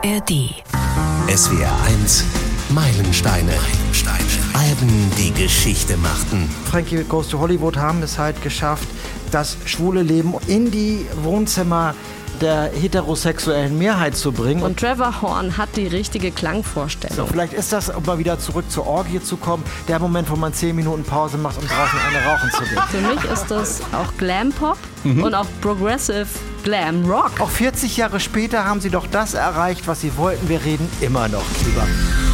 ARD. SWR 1 Meilensteine. Alben, die Geschichte machten. Frankie Goes to Hollywood haben es halt geschafft, das schwule Leben in die Wohnzimmer der heterosexuellen Mehrheit zu bringen. Und Trevor Horn hat die richtige Klangvorstellung. So, vielleicht ist das, um mal wieder zurück zur Orgie zu kommen, der Moment, wo man 10 Minuten Pause macht, um draußen eine rauchen zu gehen. Für mich ist das auch Glam-Pop und auch Progressive Glam-Rock. Auch 40 Jahre später haben sie doch das erreicht, was sie wollten. Wir reden immer noch drüber.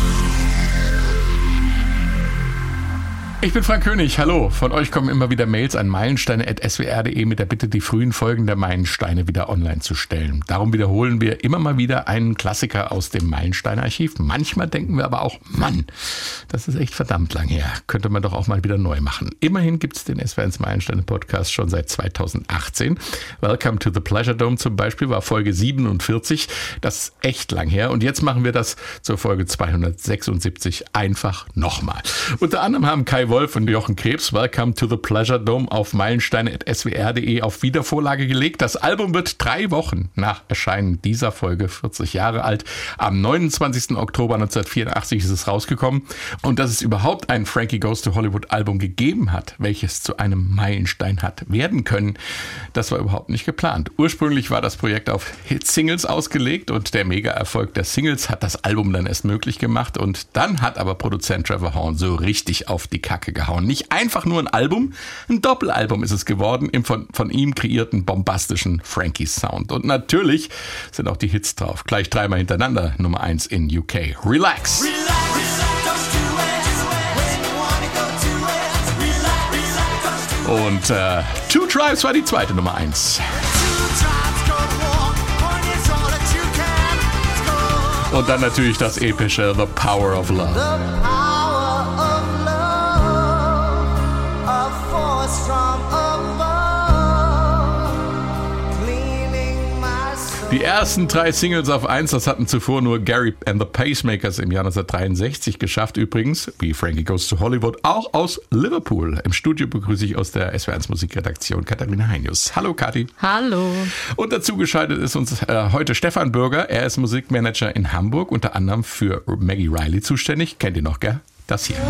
Ich bin Frank König, hallo. Von euch kommen immer wieder Mails an meilensteine@swr.de mit der Bitte, die frühen Folgen der Meilensteine wieder online zu stellen. Darum wiederholen wir immer mal wieder einen Klassiker aus dem Meilensteine-Archiv. Manchmal denken wir aber auch, Mann, das ist echt verdammt lang her. Könnte man doch auch mal wieder neu machen. Immerhin gibt es den SWR1 Meilensteine-Podcast schon seit 2018. Welcome to the Pleasure Dome zum Beispiel war Folge 47. Das ist echt lang her. Und jetzt machen wir das zur Folge 276 einfach nochmal. Unter anderem haben Kai Wolf und Jochen Krebs Welcome to the Pleasure Dome auf meilensteine@swr.de auf Wiedervorlage gelegt. Das Album wird 3 Wochen nach Erscheinen dieser Folge 40 Jahre alt. Am 29. Oktober 1984 ist es rausgekommen. Und dass es überhaupt ein Frankie Goes to Hollywood Album gegeben hat, welches zu einem Meilenstein hat werden können, das war überhaupt nicht geplant. Ursprünglich war das Projekt auf Hit-Singles ausgelegt und der Mega-Erfolg der Singles hat das Album dann erst möglich gemacht. Und dann hat aber Produzent Trevor Horn so richtig auf die Kacke gehauen. Nicht einfach nur ein Album, ein Doppelalbum ist es geworden im von ihm kreierten bombastischen Frankie-Sound. Und natürlich sind auch die Hits drauf. Gleich 3-mal hintereinander. Nummer 1 in UK. Relax. Und Two Tribes war die zweite Nummer 1. Und dann natürlich das epische The Power of Love. Die ersten 3 Singles auf 1, das hatten zuvor nur Gary and the Pacemakers im Jahr 1963 geschafft. Übrigens, wie Frankie Goes to Hollywood, auch aus Liverpool. Im Studio begrüße ich aus der SWR1 Musikredaktion Katharina Heinius. Hallo Kathi. Hallo. Und dazu geschaltet ist uns heute Stefan Bürger. Er ist Musikmanager in Hamburg, unter anderem für Maggie Reilly zuständig. Kennt ihr noch, gell? Das hier.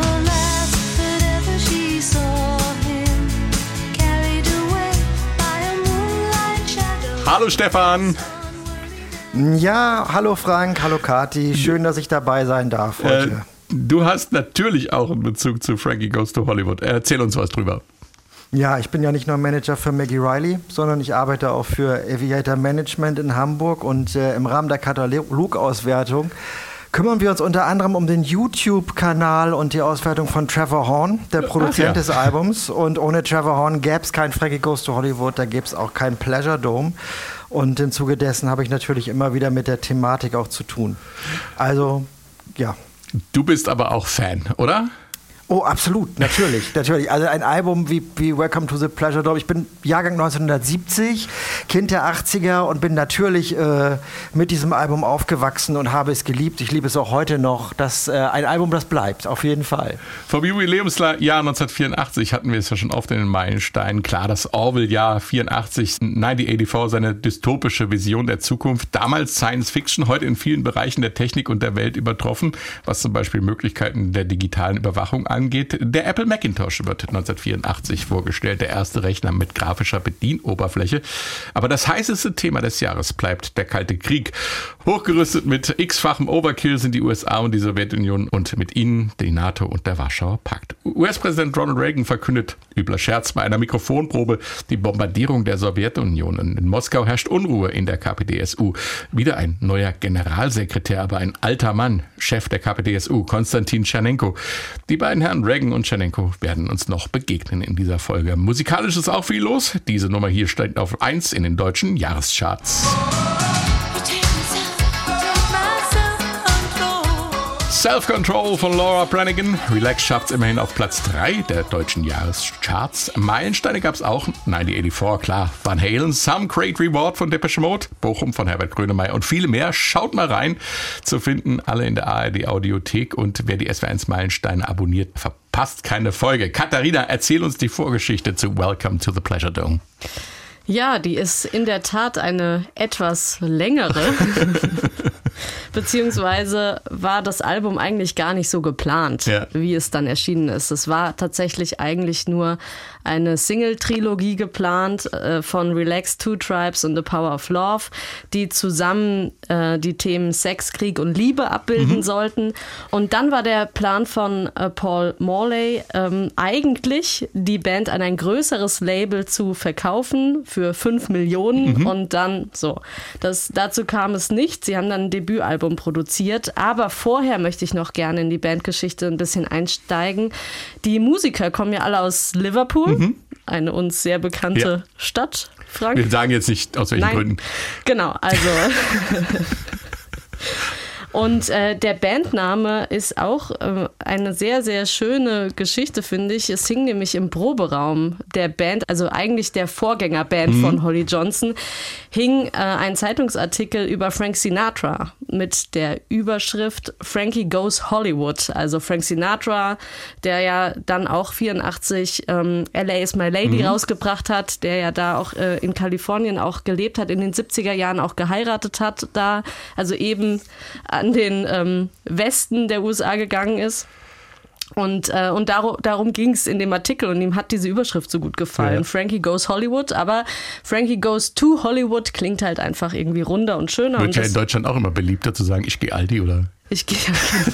Hallo Stefan. Ja, hallo Frank, hallo Kathi. Schön, dass ich dabei sein darf heute. Du hast natürlich auch einen Bezug zu Frankie Goes to Hollywood. Erzähl uns was drüber. Ja, ich bin ja nicht nur Manager für Maggie Reilly, sondern ich arbeite auch für Aviator Management in Hamburg. Und im Rahmen der Katalogauswertung kümmern wir uns unter anderem um den YouTube-Kanal und die Auswertung von Trevor Horn, der Produzent des Albums. Und ohne Trevor Horn gäbe es kein Frankie Goes to Hollywood, da gäbe es auch kein Pleasure Dome. Und im Zuge dessen habe ich natürlich immer wieder mit der Thematik auch zu tun. Also, ja. Du bist aber auch Fan, oder? Oh, absolut, natürlich. Also ein Album wie Welcome to the Pleasure Dome. Ich bin Jahrgang 1970, Kind der 80er und bin natürlich mit diesem Album aufgewachsen und habe es geliebt. Ich liebe es auch heute noch. Ein Album, das bleibt, auf jeden Fall. Vom Jubiläumsjahr 1984 hatten wir es ja schon oft in den Meilensteinen. Klar, das Orwell-Jahr 84, 1984, seine dystopische Vision der Zukunft. Damals Science Fiction, heute in vielen Bereichen der Technik und der Welt übertroffen, was zum Beispiel Möglichkeiten der digitalen Überwachung angeht. Der Apple Macintosh wird 1984 vorgestellt, der erste Rechner mit grafischer Bedienoberfläche. Aber das heißeste Thema des Jahres bleibt der Kalte Krieg. Hochgerüstet mit x-fachem Overkill sind die USA und die Sowjetunion und mit ihnen die NATO und der Warschauer Pakt. US-Präsident Ronald Reagan verkündet, übler Scherz, bei einer Mikrofonprobe die Bombardierung der Sowjetunion. In Moskau herrscht Unruhe in der KPDSU. Wieder ein neuer Generalsekretär, aber ein alter Mann, Chef der KPDSU, Konstantin Tschernenko. Die beiden Herren Reagan und Tschernenko werden uns noch begegnen in dieser Folge. Musikalisch ist auch viel los. Diese Nummer hier steht auf 1 in den deutschen Jahrescharts. Self-Control von Laura Branigan. Relax schafft es immerhin auf Platz 3 der deutschen Jahrescharts. Meilensteine gab es auch. 1984, klar. Van Halen, Some Great Reward von Depeche Mode, Bochum von Herbert Grönemeyer und viele mehr. Schaut mal rein. Zu finden alle in der ARD Audiothek. Und wer die SWR1 Meilensteine abonniert, verpasst keine Folge. Katharina, erzähl uns die Vorgeschichte zu Welcome to the Pleasure Dome. Ja, die ist in der Tat eine etwas längere. Beziehungsweise war das Album eigentlich gar nicht so geplant, wie es dann erschienen ist. Es war tatsächlich eigentlich nur eine Single-Trilogie geplant von Relax, Two Tribes und The Power of Love, die zusammen die Themen Sex, Krieg und Liebe abbilden sollten. Und dann war der Plan von Paul Morley eigentlich, die Band an ein größeres Label zu verkaufen für 5 Millionen und dann so. Dazu kam es nicht. Sie haben dann ein Debütalbum produziert, aber vorher möchte ich noch gerne in die Bandgeschichte ein bisschen einsteigen. Die Musiker kommen ja alle aus Liverpool, eine uns sehr bekannte Stadt, Frank. Wir sagen jetzt nicht, aus welchen Gründen. Genau, also... Und der Bandname ist auch eine sehr, sehr schöne Geschichte, finde ich. Es hing nämlich im Proberaum der Band, also eigentlich der Vorgängerband von Holly Johnson, hing ein Zeitungsartikel über Frank Sinatra mit der Überschrift Frankie Goes Hollywood. Also Frank Sinatra, der ja dann auch 84 LA is My Lady rausgebracht hat, der ja da auch in Kalifornien auch gelebt hat, in den 70er Jahren auch geheiratet hat, da also eben an den Westen der USA gegangen ist. Und darum ging es in dem Artikel und ihm hat diese Überschrift so gut gefallen. Ja. Frankie Goes Hollywood, aber Frankie Goes to Hollywood klingt halt einfach irgendwie runder und schöner. Wird ja in Deutschland auch immer beliebter zu sagen, ich gehe Aldi oder? Ich gehe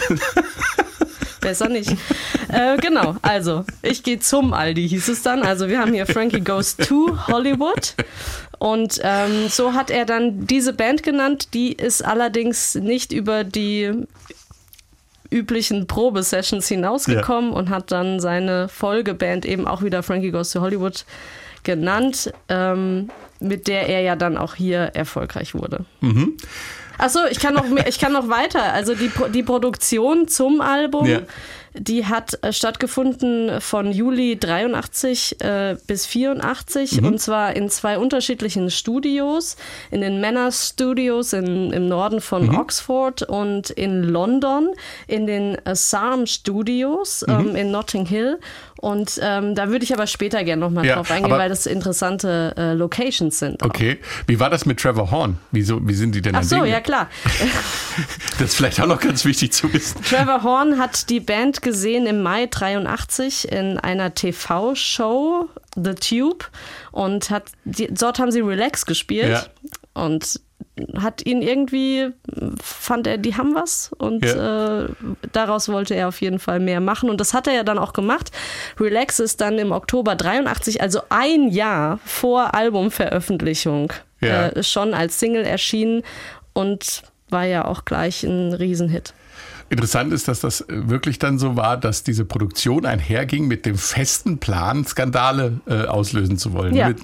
besser nicht. Genau, also ich gehe zum Aldi, hieß es dann. Also wir haben hier Frankie Goes to Hollywood. Und so hat er dann diese Band genannt, die ist allerdings nicht über die üblichen Probesessions hinausgekommen und hat dann seine Folgeband eben auch wieder Frankie Goes to Hollywood genannt, mit der er ja dann auch hier erfolgreich wurde. Achso, ich kann noch weiter. Also die Produktion zum Album, die hat stattgefunden von Juli 83 bis 84 und zwar in 2 unterschiedlichen Studios, in den Manor Studios im Norden von Oxford und in London, in den Psalm Studios in Notting Hill. Und da würde ich aber später gerne nochmal drauf eingehen, weil das interessante Locations sind. Okay. Wie war das mit Trevor Horn? Wie sind die denn an Ach so, ja klar. Das ist vielleicht auch noch ganz wichtig zu wissen. Trevor Horn hat die Band gesehen im Mai 83 in einer TV-Show, The Tube. Und dort haben sie Relax gespielt. Und hat ihn irgendwie, fand er, die haben was und daraus wollte er auf jeden Fall mehr machen und das hat er ja dann auch gemacht. Relax ist dann im Oktober 83, also ein Jahr vor Albumveröffentlichung, schon als Single erschienen und war ja auch gleich ein Riesenhit. Interessant ist, dass das wirklich dann so war, dass diese Produktion einherging mit dem festen Plan, Skandale auslösen zu wollen. Ja.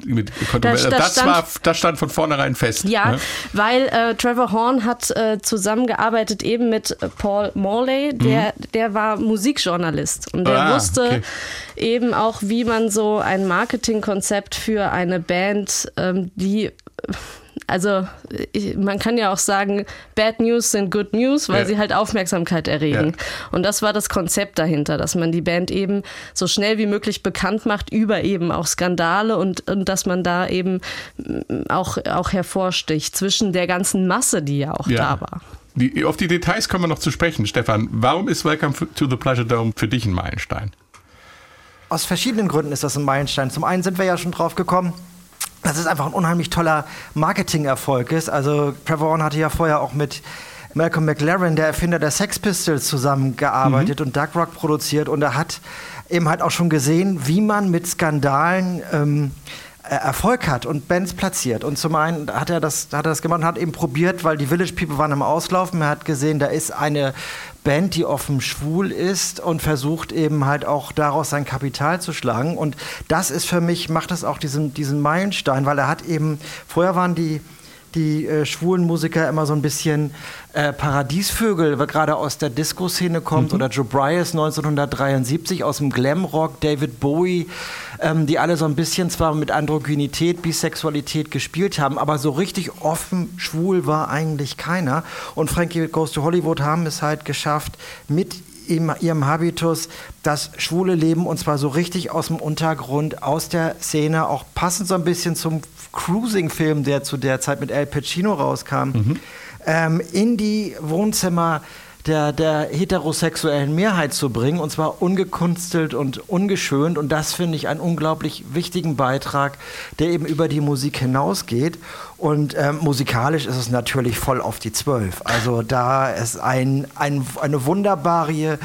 Das stand von vornherein fest. Ja, ne? Weil Trevor Horn hat zusammengearbeitet eben mit Paul Morley, der war Musikjournalist und der wusste eben auch, wie man so ein Marketingkonzept für eine Band, man kann ja auch sagen, Bad News sind Good News, weil sie halt Aufmerksamkeit erregen. Ja. Und das war das Konzept dahinter, dass man die Band eben so schnell wie möglich bekannt macht über eben auch Skandale und dass man da eben auch hervorsticht zwischen der ganzen Masse, die ja auch da war. Auf die Details kommen wir noch zu sprechen. Stefan, warum ist Welcome to the Pleasure Dome für dich ein Meilenstein? Aus verschiedenen Gründen ist das ein Meilenstein. Zum einen sind wir ja schon drauf gekommen, dass es einfach ein unheimlich toller Marketingerfolg ist. Also Trevor Horn hatte ja vorher auch mit Malcolm McLaren, der Erfinder der Sex Pistols, zusammengearbeitet und Dark Rock produziert. Und er hat eben halt auch schon gesehen, wie man mit Skandalen Erfolg hat und Bands platziert. Und zum einen hat er das gemacht und hat eben probiert, weil die Village People waren im Auslaufen. Er hat gesehen, da ist eine Band, die offen schwul ist und versucht eben halt auch daraus sein Kapital zu schlagen. Und das ist für mich, macht das auch diesen Meilenstein, weil er hat eben, vorher waren die schwulen Musiker immer so ein bisschen Paradiesvögel, weil gerade aus der Disco-Szene kommt, oder Joe Bryce 1973 aus dem Glamrock, David Bowie, die alle so ein bisschen zwar mit Androgynität, Bisexualität gespielt haben, aber so richtig offen schwul war eigentlich keiner. Und Frankie Goes to Hollywood haben es halt geschafft, mit ihrem Habitus das schwule Leben, und zwar so richtig aus dem Untergrund, aus der Szene, auch passend so ein bisschen zum Cruising-Film, der zu der Zeit mit Al Pacino rauskam, in die Wohnzimmer der heterosexuellen Mehrheit zu bringen, und zwar ungekunstelt und ungeschönt. Und das finde ich einen unglaublich wichtigen Beitrag, der eben über die Musik hinausgeht. Und musikalisch ist es natürlich voll auf die 12. Also da ist eine wunderbare,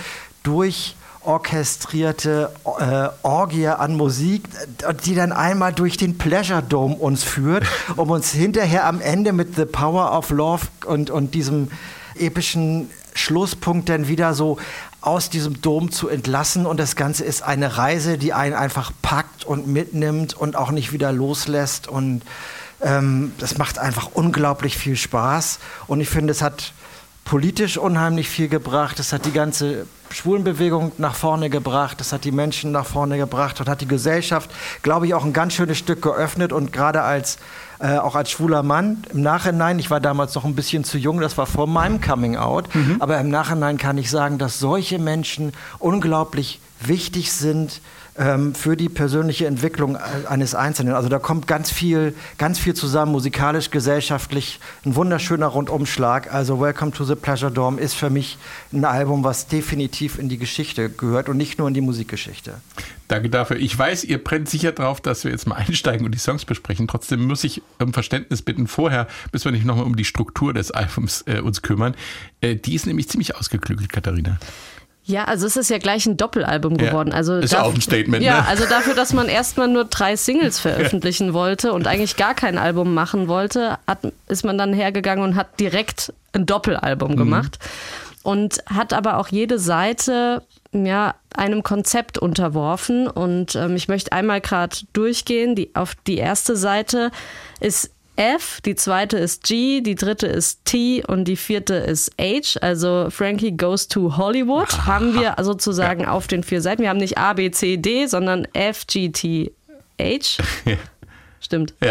durchorchestrierte Orgie an Musik, die dann einmal durch den Pleasure Dome uns führt, um uns hinterher am Ende mit The Power of Love und diesem epischen Schlusspunkt dann wieder so aus diesem Dom zu entlassen. Und das Ganze ist eine Reise, die einen einfach packt und mitnimmt und auch nicht wieder loslässt. Und das macht einfach unglaublich viel Spaß. Und ich finde, es hat politisch unheimlich viel gebracht. Es hat die ganze Schwulenbewegung nach vorne gebracht. Es hat die Menschen nach vorne gebracht und hat die Gesellschaft, glaube ich, auch ein ganz schönes Stück geöffnet. Und gerade auch als schwuler Mann im Nachhinein, ich war damals noch ein bisschen zu jung, das war vor meinem Coming Out, aber im Nachhinein kann ich sagen, dass solche Menschen unglaublich wichtig sind für die persönliche Entwicklung eines Einzelnen. Also da kommt ganz viel zusammen, musikalisch, gesellschaftlich, ein wunderschöner Rundumschlag. Also Welcome to the Pleasure Dome ist für mich ein Album, was definitiv in die Geschichte gehört und nicht nur in die Musikgeschichte. Danke dafür. Ich weiß, ihr brennt sicher drauf, dass wir jetzt mal einsteigen und die Songs besprechen. Trotzdem muss ich um Verständnis bitten. Vorher müssen wir nicht nochmal um die Struktur des Albums uns kümmern. Die ist nämlich ziemlich ausgeklügelt, Katharina. Ja, also es ist ja gleich ein Doppelalbum geworden. Also ist auch ein Statement, ja, ne? also dafür, dass man erstmal nur 3 Singles veröffentlichen wollte und eigentlich gar kein Album machen wollte, ist man dann hergegangen und hat direkt ein Doppelalbum gemacht. Und hat aber auch jede Seite einem Konzept unterworfen. Und ich möchte einmal gerade durchgehen. Auf die erste Seite ist F, die zweite ist G, die dritte ist T und die vierte ist H. Also Frankie Goes to Hollywood haben wir sozusagen auf den 4 Seiten. Wir haben nicht A, B, C, D, sondern F, G, T, H. Ja. Stimmt. Ja.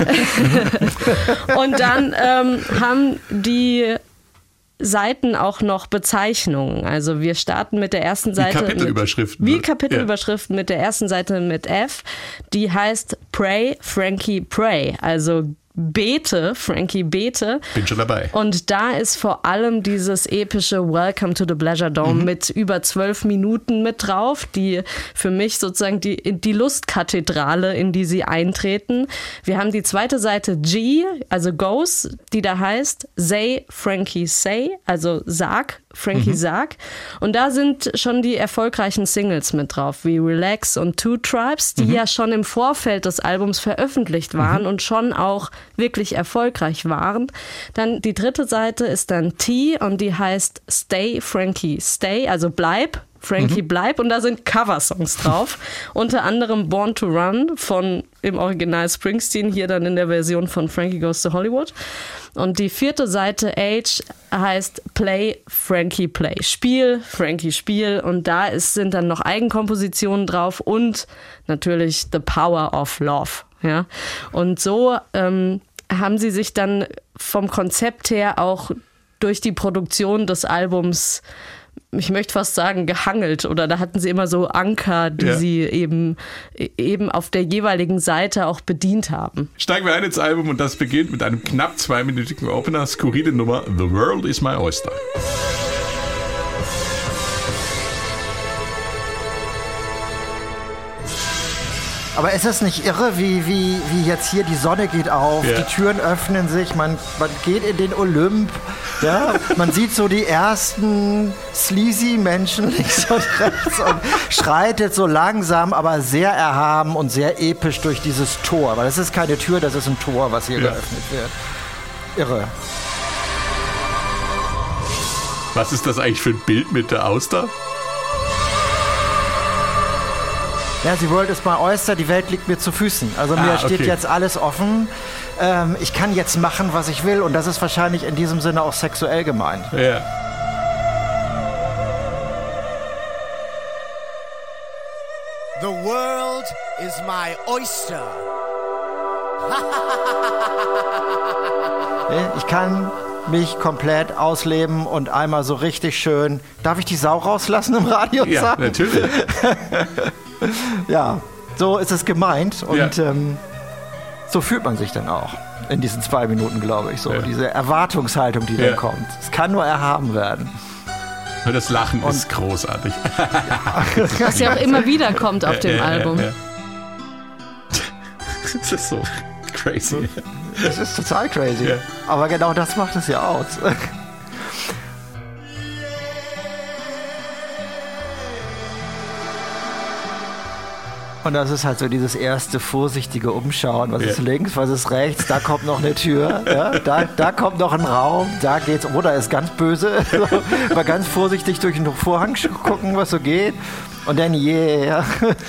Und dann haben die Seiten auch noch Bezeichnungen. Also wir starten mit der ersten Seite. Wie Kapitelüberschriften. Wie Kapitelüberschriften mit der ersten Seite mit F. Die heißt Pray, Frankie, Pray. Also Bete, Frankie, bete. Bin schon dabei. Und da ist vor allem dieses epische Welcome to the Pleasure Dome mit über 12 Minuten mit drauf, die für mich sozusagen die Lustkathedrale, in die sie eintreten. Wir haben die zweite Seite G, also Goes, die da heißt Say, Frankie, Say, also sag, Frankie, sag. Und da sind schon die erfolgreichen Singles mit drauf, wie Relax und Two Tribes, die ja schon im Vorfeld des Albums veröffentlicht waren und schon auch wirklich erfolgreich waren. Dann die dritte Seite ist dann T und die heißt Stay, Frankie, Stay, also bleib. Frankie, bleib. Und da sind Coversongs drauf. Unter anderem Born to Run von im Original Springsteen, hier dann in der Version von Frankie Goes to Hollywood. Und die vierte Seite H heißt Play, Frankie, Play. Spiel, Frankie, Spiel. Und da sind dann noch Eigenkompositionen drauf und natürlich The Power of Love. Ja? Und so haben sie sich dann vom Konzept her auch durch die Produktion des Albums, ich möchte fast sagen, gehangelt, oder da hatten sie immer so Anker, die sie eben auf der jeweiligen Seite auch bedient haben. Steigen wir ein ins Album und das beginnt mit einem knapp 2-minütigen Opener, skurrile Nummer The World is My Oyster. Aber ist es nicht irre, wie jetzt hier die Sonne geht auf, die Türen öffnen sich, man geht in den Olymp, ja? Man sieht so die ersten sleazy Menschen links und rechts und schreitet so langsam, aber sehr erhaben und sehr episch durch dieses Tor. Weil das ist keine Tür, das ist ein Tor, was hier geöffnet wird. Irre. Was ist das eigentlich für ein Bild mit der Auster? Ja, The World is My Oyster, die Welt liegt mir zu Füßen. Also mir steht jetzt alles offen. Ich kann jetzt machen, was ich will. Und das ist wahrscheinlich in diesem Sinne auch sexuell gemeint. Ja. The world is my oyster. Ich kann mich komplett ausleben und einmal so richtig schön. Darf ich die Sau rauslassen im Radio? Ja, sagen? natürlich. Ja, so ist es gemeint und Ja. so fühlt man sich dann auch in diesen 2 Minuten, glaube ich. So Ja. diese Erwartungshaltung, die Ja. dann kommt. Es kann nur erhaben werden. Und das Lachen ist großartig. Was ja auch immer wieder kommt auf dem Album. Ja. Das ist so crazy. Das ist total crazy. Ja. Aber genau das macht es ja aus. Und das ist halt so dieses erste vorsichtige Umschauen. Was Ja. ist links, was ist rechts? Da kommt noch eine Tür. Ja? Da kommt noch ein Raum. Da geht's. Oder ist ganz böse. Mal ganz vorsichtig durch den Vorhang gucken, was so geht. Und dann yeah.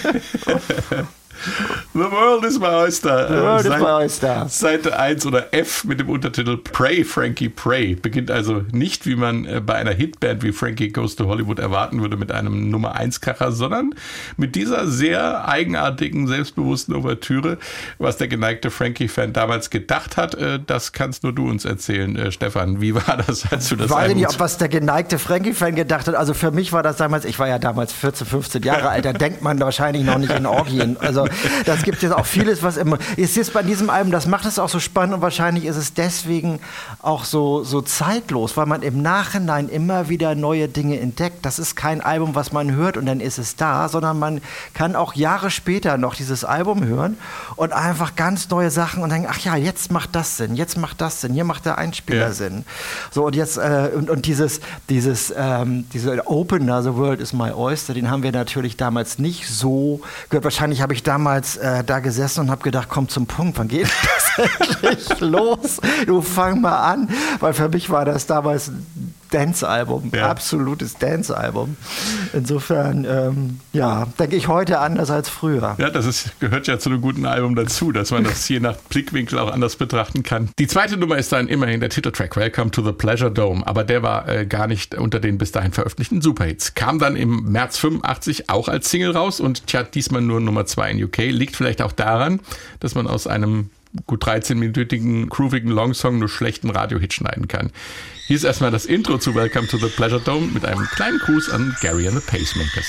The World is my Oyster. The World is my oyster. Seite 1 oder F mit dem Untertitel Pray, Frankie, Pray. Beginnt also nicht, wie man bei einer Hitband wie Frankie Goes to Hollywood erwarten würde, mit einem Nummer-1-Kracher, sondern mit dieser sehr eigenartigen, selbstbewussten Ouvertüre. Was der geneigte Frankie-Fan damals gedacht hat, das kannst nur du uns erzählen, Stefan. Wie war das, als du das Ich weiß Album- nicht, ob was der geneigte Frankie-Fan gedacht hat. Also für mich war das damals, ich war ja damals 14, 15 Jahre alt, da denkt man wahrscheinlich noch nicht in Orgien. Also das gibt jetzt auch vieles, was immer... Ist jetzt bei diesem Album, das macht es auch so spannend und wahrscheinlich ist es deswegen auch so zeitlos, weil man im Nachhinein immer wieder neue Dinge entdeckt. Das ist kein Album, was man hört und dann ist es da, sondern man kann auch Jahre später noch dieses Album hören und einfach ganz neue Sachen und denken, ach ja, jetzt macht das Sinn, jetzt macht das Sinn, hier macht der Einspieler Sinn. So und jetzt, und dieser Opener, The World is my oyster, den haben wir natürlich damals nicht so gehört. Wahrscheinlich habe ich damals da gesessen und habe gedacht, komm zum Punkt, wann geht das endlich los? Du fang mal an, weil für mich war das damals ein Dance-Album, absolutes Dance-Album. Insofern, denke ich heute anders als früher. Ja, gehört ja zu einem guten Album dazu, dass man das je nach Blickwinkel auch anders betrachten kann. Die zweite Nummer ist dann immerhin der Titeltrack Welcome to the Pleasure Dome, aber der war gar nicht unter den bis dahin veröffentlichten Superhits. Kam dann im März 85 auch als Single raus und diesmal nur Nummer 2 in UK. Liegt vielleicht auch daran, dass man aus einem gut 13-minütigen, groovigen Longsong nur schlechten Radiohit schneiden kann. Hier ist erstmal das Intro zu Welcome to the Pleasure Dome mit einem kleinen Gruß an Gary and the Pacemakers.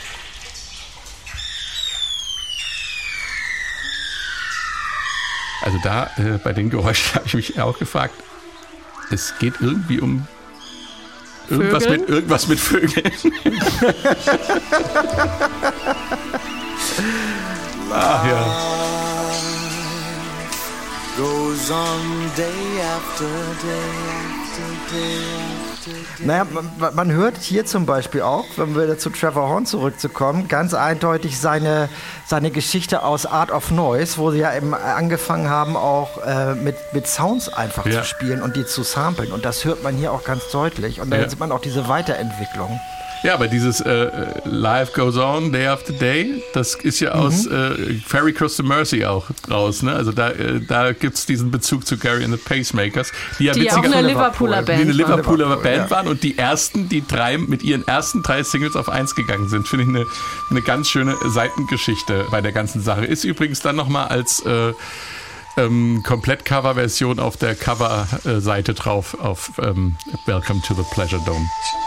Also da, bei den Geräuschen habe ich mich auch gefragt, es geht irgendwie um irgendwas mit Vögeln. Ach ja. Goes on day after day after day after day. Naja, man hört hier zum Beispiel auch, wenn wir zu Trevor Horn zurückzukommen, ganz eindeutig seine Geschichte aus Art of Noise, wo sie ja eben angefangen haben, auch mit Sounds einfach zu spielen und die zu samplen. Und das hört man hier auch ganz deutlich. Und dann sieht man auch diese Weiterentwicklung. Ja, aber dieses Life Goes On, Day After Day, das ist ja aus Ferry Cross to Mercy auch raus. Ne? Also da gibt es diesen Bezug zu Gary and the Pacemakers, die ja auch eine Liverpooler Band, waren und die drei mit ihren ersten 3 Singles auf 1 gegangen sind. Finde ich eine ganz schöne Seitengeschichte bei der ganzen Sache. Ist übrigens dann nochmal als Komplett-Cover-Version auf der Cover-Seite drauf auf Welcome to the Pleasure Dome.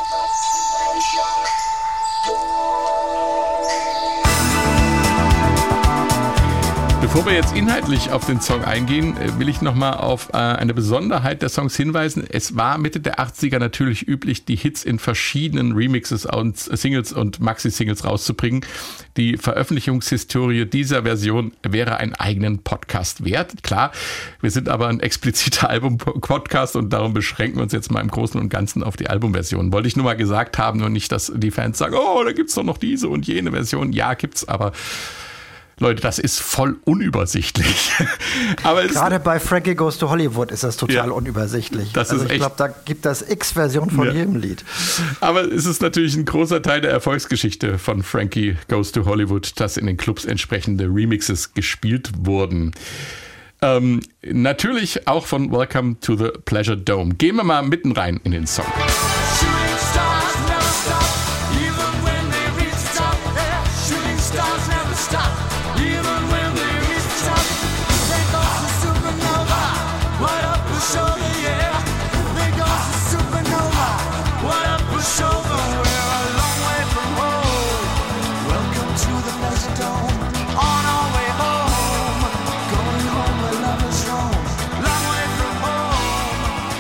Bevor wir jetzt inhaltlich auf den Song eingehen, will ich nochmal auf eine Besonderheit der Songs hinweisen. Es war Mitte der 80er natürlich üblich, die Hits in verschiedenen Remixes und Singles und Maxi-Singles rauszubringen. Die Veröffentlichungshistorie dieser Version wäre einen eigenen Podcast wert. Klar, wir sind aber ein expliziter Album-Podcast und darum beschränken wir uns jetzt mal im Großen und Ganzen auf die Albumversion. Wollte ich nur mal gesagt haben und nicht, dass die Fans sagen, oh, da gibt's doch noch diese und jene Version. Ja, gibt's, aber Leute, das ist voll unübersichtlich. Aber gerade bei Frankie Goes to Hollywood ist das total unübersichtlich. Ich glaube, da gibt es X-Version von jedem Lied. Aber es ist natürlich ein großer Teil der Erfolgsgeschichte von Frankie Goes to Hollywood, dass in den Clubs entsprechende Remixes gespielt wurden. Natürlich auch von Welcome to the Pleasure Dome. Gehen wir mal mitten rein in den Song.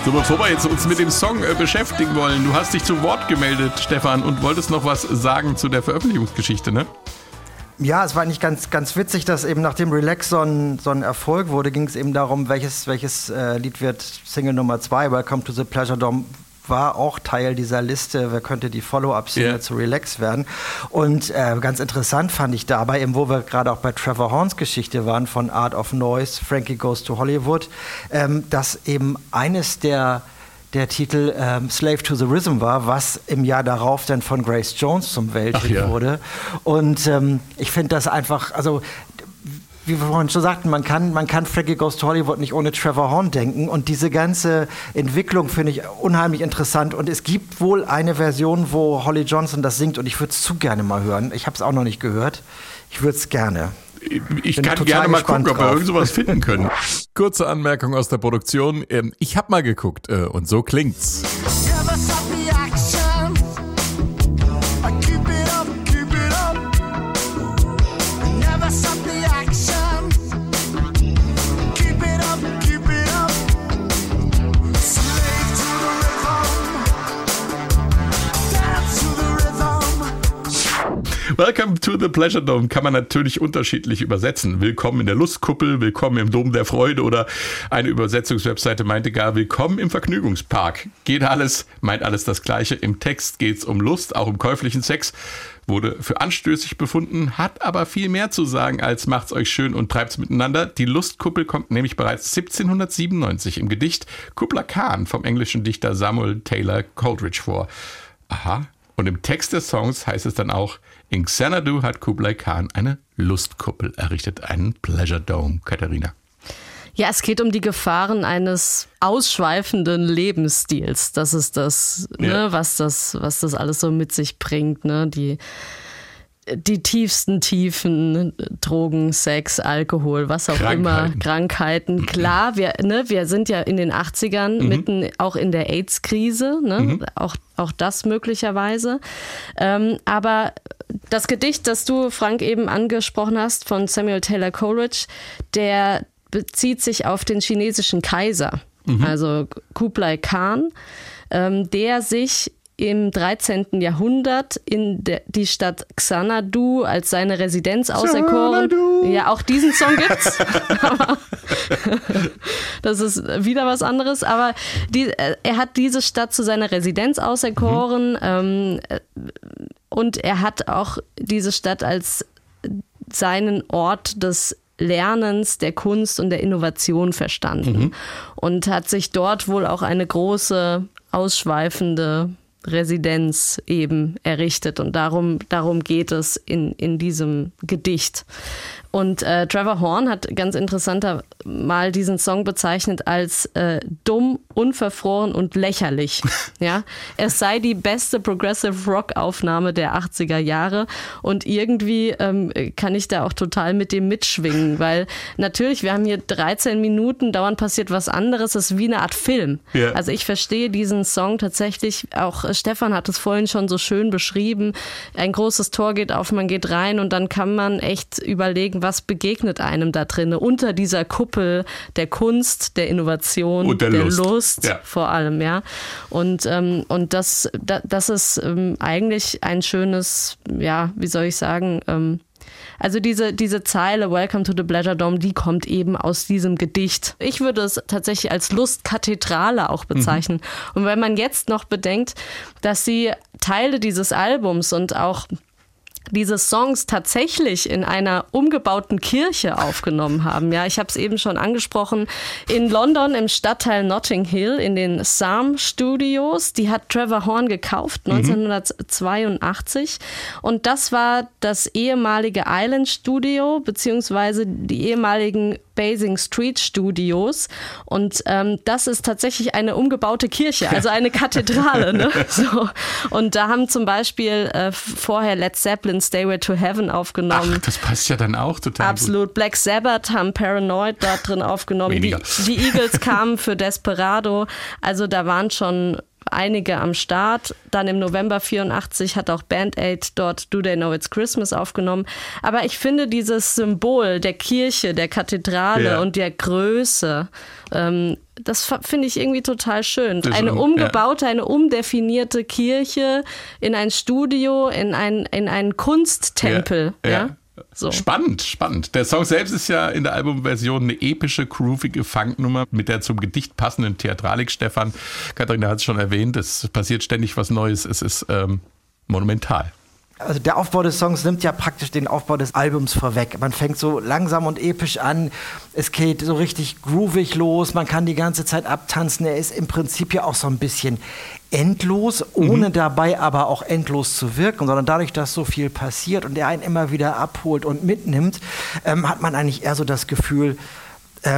So, bevor wir jetzt uns mit dem Song beschäftigen wollen, du hast dich zu Wort gemeldet, Stefan, und wolltest noch was sagen zu der Veröffentlichungsgeschichte, ne? Ja, es war eigentlich ganz witzig, dass eben nachdem Relax so ein Erfolg wurde, ging es eben darum, welches Lied wird Single Nummer 2, Welcome to the Pleasure Dome, war auch Teil dieser Liste, wer könnte die Follow-up-Single zu Relax werden. Und ganz interessant fand ich dabei, eben wo wir gerade auch bei Trevor Horns Geschichte waren, von Art of Noise, Frankie Goes to Hollywood, dass eben eines der Titel Slave to the Rhythm war, was im Jahr darauf dann von Grace Jones zum Welthit wurde. Und ich finde das einfach, also wie wir vorhin schon sagten, man kann Frankie Goes to Hollywood nicht ohne Trevor Horn denken. Und diese ganze Entwicklung finde ich unheimlich interessant. Und es gibt wohl eine Version, wo Holly Johnson das singt. Und ich würde es zu gerne mal hören. Ich habe es auch noch nicht gehört. Ich würde es gerne. Ich kann gerne mal gucken, ob wir irgend sowas finden können. Kurze Anmerkung aus der Produktion. Ich habe mal geguckt und so klingt's. Welcome to the Pleasure Dome kann man natürlich unterschiedlich übersetzen. Willkommen in der Lustkuppel, willkommen im Dom der Freude oder eine Übersetzungswebseite meinte gar willkommen im Vergnügungspark. Meint alles das Gleiche. Im Text geht's um Lust, auch um käuflichen Sex. Wurde für anstößig befunden, hat aber viel mehr zu sagen als macht's euch schön und treibt's miteinander. Die Lustkuppel kommt nämlich bereits 1797 im Gedicht Kubla Khan vom englischen Dichter Samuel Taylor Coleridge vor. Aha. Und im Text des Songs heißt es dann auch, in Xanadu hat Kublai Khan eine Lustkuppel errichtet, einen Pleasure Dome. Katharina. Ja, es geht um die Gefahren eines ausschweifenden Lebensstils. Das ist das, ne, was das alles so mit sich bringt. Ne? Die tiefsten Tiefen, Drogen, Sex, Alkohol, was auch immer, Krankheiten. Klar, wir sind ja in den 80ern mitten auch in der AIDS-Krise, ne? Auch das möglicherweise. Aber das Gedicht, das du, Frank, eben angesprochen hast, von Samuel Taylor Coleridge, der bezieht sich auf den chinesischen Kaiser, also Kublai Khan, der sich im 13. Jahrhundert in die Stadt Xanadu als seine Residenz auserkoren. Ja, auch diesen Song gibt's. Das ist wieder was anderes. Aber er hat diese Stadt zu seiner Residenz auserkoren und er hat auch diese Stadt als seinen Ort des Lernens, der Kunst und der Innovation verstanden und hat sich dort wohl auch eine große, ausschweifende Residenz eben errichtet und darum geht es in diesem Gedicht. Und Trevor Horn hat ganz interessanter mal diesen Song bezeichnet als dumm, unverfroren und lächerlich. Ja? Es sei die beste Progressive Rock Aufnahme der 80er Jahre und irgendwie kann ich da auch total mit dem mitschwingen, weil natürlich, wir haben hier 13 Minuten, dauernd passiert was anderes, es ist wie eine Art Film. Yeah. Also ich verstehe diesen Song tatsächlich, auch Stefan hat es vorhin schon so schön beschrieben, ein großes Tor geht auf, man geht rein und dann kann man echt überlegen, was begegnet einem da drin, unter dieser Kuppel der Kunst, der Innovation, und der Lust ja. Vor allem, ja. Und das ist eigentlich ein schönes, ja, wie soll ich sagen, also diese Zeile Welcome to the Pleasure Dome, die kommt eben aus diesem Gedicht. Ich würde es tatsächlich als Lustkathedrale auch bezeichnen. Und wenn man jetzt noch bedenkt, dass sie Teile dieses Albums und auch diese Songs tatsächlich in einer umgebauten Kirche aufgenommen haben. Ja, ich habe es eben schon angesprochen. In London im Stadtteil Notting Hill in den Psalm Studios. Die hat Trevor Horn gekauft 1982. Und das war das ehemalige Island Studio beziehungsweise die ehemaligen Basing Street Studios. Und das ist tatsächlich eine umgebaute Kirche, also eine Kathedrale. Ne? So. Und da haben zum Beispiel vorher Led Zeppelin Stairway to Heaven aufgenommen. Ach, das passt ja dann auch total Absolut. Gut. Black Sabbath haben Paranoid da drin aufgenommen. Die Eagles kamen für Desperado. Also da waren schon einige am Start. Dann im November 84 hat auch Band Aid dort Do They Know It's Christmas aufgenommen. Aber ich finde dieses Symbol der Kirche, der Kathedrale und der Größe Das finde ich irgendwie total schön. Das Eine ist umgebaute, eine umdefinierte Kirche in ein Studio, in einen Kunsttempel. Ja. So. Spannend. Der Song selbst ist ja in der Albumversion eine epische, groovige Funknummer mit der zum Gedicht passenden Theatralik, Stefan. Katharina hat es schon erwähnt, es passiert ständig was Neues. Es ist monumental. Also der Aufbau des Songs nimmt ja praktisch den Aufbau des Albums vorweg. Man fängt so langsam und episch an. Es geht so richtig groovig los. Man kann die ganze Zeit abtanzen. Er ist im Prinzip ja auch so ein bisschen endlos, ohne dabei aber auch endlos zu wirken, sondern dadurch, dass so viel passiert und er einen immer wieder abholt und mitnimmt, hat man eigentlich eher so das Gefühl, er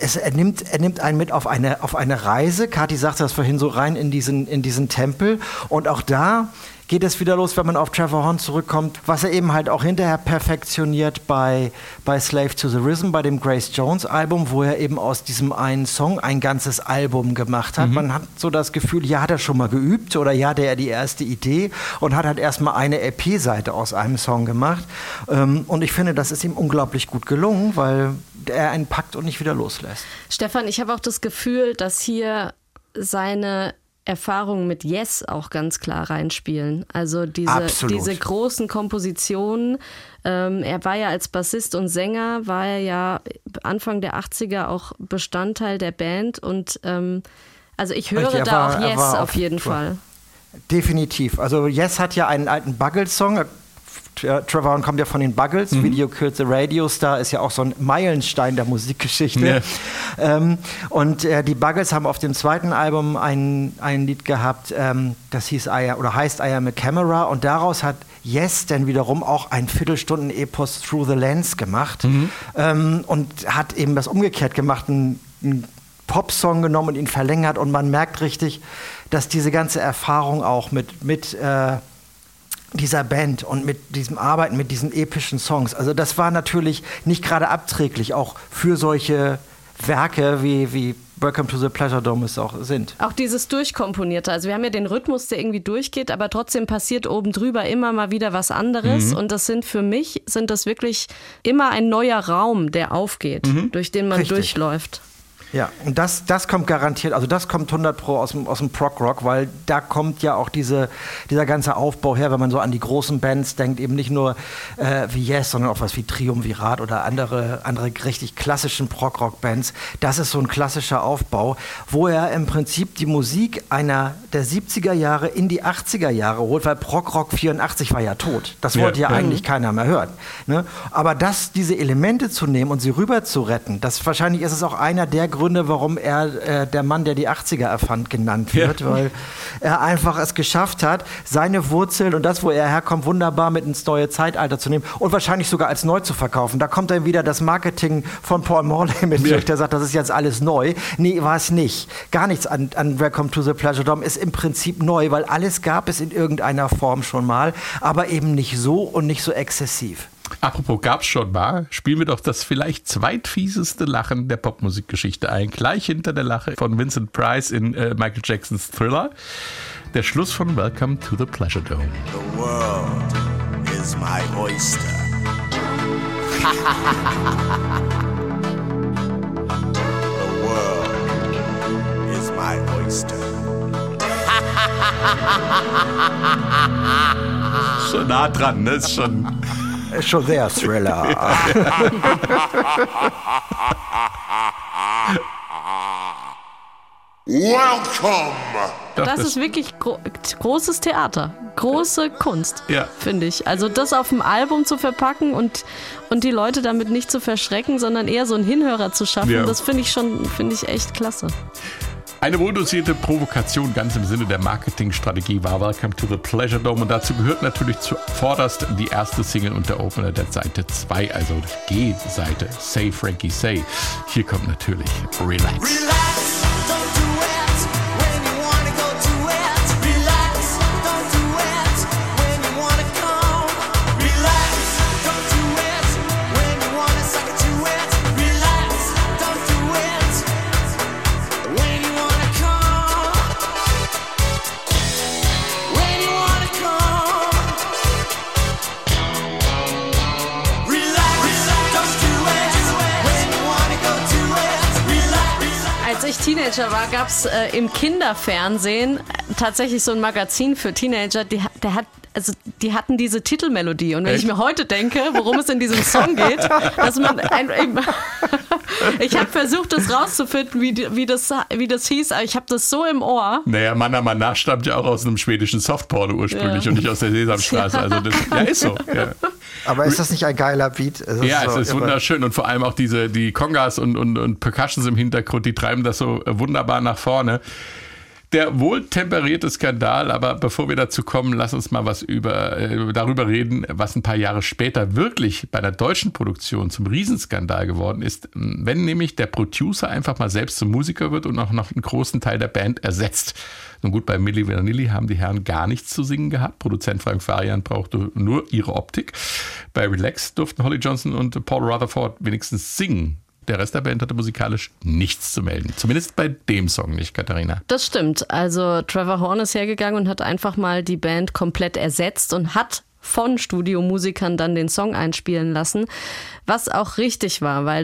nimmt einen mit auf eine Reise. Kathi sagte das vorhin so rein in diesen Tempel. Und auch da geht es wieder los, wenn man auf Trevor Horn zurückkommt, was er eben halt auch hinterher perfektioniert bei Slave to the Rhythm, bei dem Grace Jones Album, wo er eben aus diesem einen Song ein ganzes Album gemacht hat. Man hat so das Gefühl, ja, hat er schon mal geübt oder ja, hatte er die erste Idee und hat halt erstmal eine EP-Seite aus einem Song gemacht. Und ich finde, das ist ihm unglaublich gut gelungen, weil er einen packt und nicht wieder loslässt. Stefan, ich habe auch das Gefühl, dass hier seine Erfahrungen mit Yes auch ganz klar reinspielen. Also diese großen Kompositionen. Er war ja als Bassist und Sänger, war er ja Anfang der 80er auch Bestandteil der Band. Und also ich höre auch Yes auf jeden Fall. Definitiv. Also Yes hat ja einen alten Buggles-Song. Trevor Horn kommt ja von den Buggles. Video Killed the Radio Star ist ja auch so ein Meilenstein der Musikgeschichte. Ja. Und die Buggles haben auf dem zweiten Album ein Lied gehabt, das heißt I Am a Camera. Und daraus hat Yes dann wiederum auch ein Viertelstunden-Epos Through the Lens gemacht. Und hat eben das umgekehrt gemacht, einen Popsong genommen und ihn verlängert. Und man merkt richtig, dass diese ganze Erfahrung auch mit dieser Band und mit diesem Arbeiten, mit diesen epischen Songs. Also das war natürlich nicht gerade abträglich, auch für solche Werke wie Welcome to the Pleasure Dome es auch sind. Auch dieses Durchkomponierte. Also wir haben ja den Rhythmus, der irgendwie durchgeht, aber trotzdem passiert oben drüber immer mal wieder was anderes. Und das sind wirklich immer ein neuer Raum, der aufgeht, durch den man durchläuft. Ja, und das kommt garantiert, also das kommt 100 Pro aus dem Prog-Rock, weil da kommt ja auch dieser ganze Aufbau her, wenn man so an die großen Bands denkt, eben nicht nur wie Yes, sondern auch was wie Triumvirat oder andere richtig klassischen Prog-Rock-Bands. Das ist so ein klassischer Aufbau, wo er im Prinzip die Musik einer der 70er Jahre in die 80er Jahre holt, weil Prog-Rock 84 war ja tot. Das wollte ja eigentlich keiner mehr hören. Ne? Aber diese Elemente zu nehmen und sie rüber zu retten, wahrscheinlich ist es auch einer der Gründe, warum er der Mann, der die 80er erfand, genannt wird, weil er einfach es geschafft hat, seine Wurzeln und das, wo er herkommt, wunderbar mit ins neue Zeitalter zu nehmen und wahrscheinlich sogar als neu zu verkaufen. Da kommt dann wieder das Marketing von Paul Morley mit durch, der sagt, das ist jetzt alles neu. Nee, war es nicht. Gar nichts an Welcome to the Pleasure Dome ist im Prinzip neu, weil alles gab es in irgendeiner Form schon mal, aber eben nicht so und nicht so exzessiv. Apropos gab's schon mal, spielen wir doch das vielleicht zweitfieseste Lachen der Popmusikgeschichte ein. Gleich hinter der Lache von Vincent Price in Michael Jacksons Thriller. Der Schluss von Welcome to the Pleasure Dome. The world is my oyster. The world is my oyster. Schon nah dran, ne? Ist schon sehr Thriller. Welcome! Das ist wirklich großes Theater, große Kunst, finde ich. Also das auf dem Album zu verpacken und die Leute damit nicht zu verschrecken, sondern eher so einen Hinhörer zu schaffen, das finde ich echt klasse. Eine wohldosierte Provokation ganz im Sinne der Marketingstrategie war Welcome to the Pleasure Dome und dazu gehört natürlich zuvorderst die erste Single und der Opener der Seite 2, also G-Seite, Say Frankie Say. Hier kommt natürlich Relax. Teenager war, gab es im Kinderfernsehen tatsächlich so ein Magazin für Teenager, die hatten diese Titelmelodie. Und wenn ich mir heute denke, worum es in diesem Song geht, dass man ich habe versucht, das rauszufinden, wie das hieß, aber ich habe das so im Ohr. Naja, Manna Manna stammt ja auch aus einem schwedischen Softporno ursprünglich und nicht aus der Sesamstraße. Also das ist so. Ja. Aber ist das nicht ein geiler Beat? Es ist wunderschön und vor allem auch die Congas und Percussions im Hintergrund, die treiben das so wunderbar nach vorne. Der wohltemperierte Skandal, aber bevor wir dazu kommen, lass uns mal was darüber reden, was ein paar Jahre später wirklich bei der deutschen Produktion zum Riesenskandal geworden ist, wenn nämlich der Producer einfach mal selbst zum Musiker wird und auch noch einen großen Teil der Band ersetzt. Nun gut, bei Milli Vanilli haben die Herren gar nichts zu singen gehabt. Produzent Frank Farian brauchte nur ihre Optik. Bei Relax durften Holly Johnson und Paul Rutherford wenigstens singen. Der Rest der Band hatte musikalisch nichts zu melden. Zumindest bei dem Song nicht, Katharina. Das stimmt. Also Trevor Horn ist hergegangen und hat einfach mal die Band komplett ersetzt und hat von Studiomusikern dann den Song einspielen lassen, was auch richtig war, weil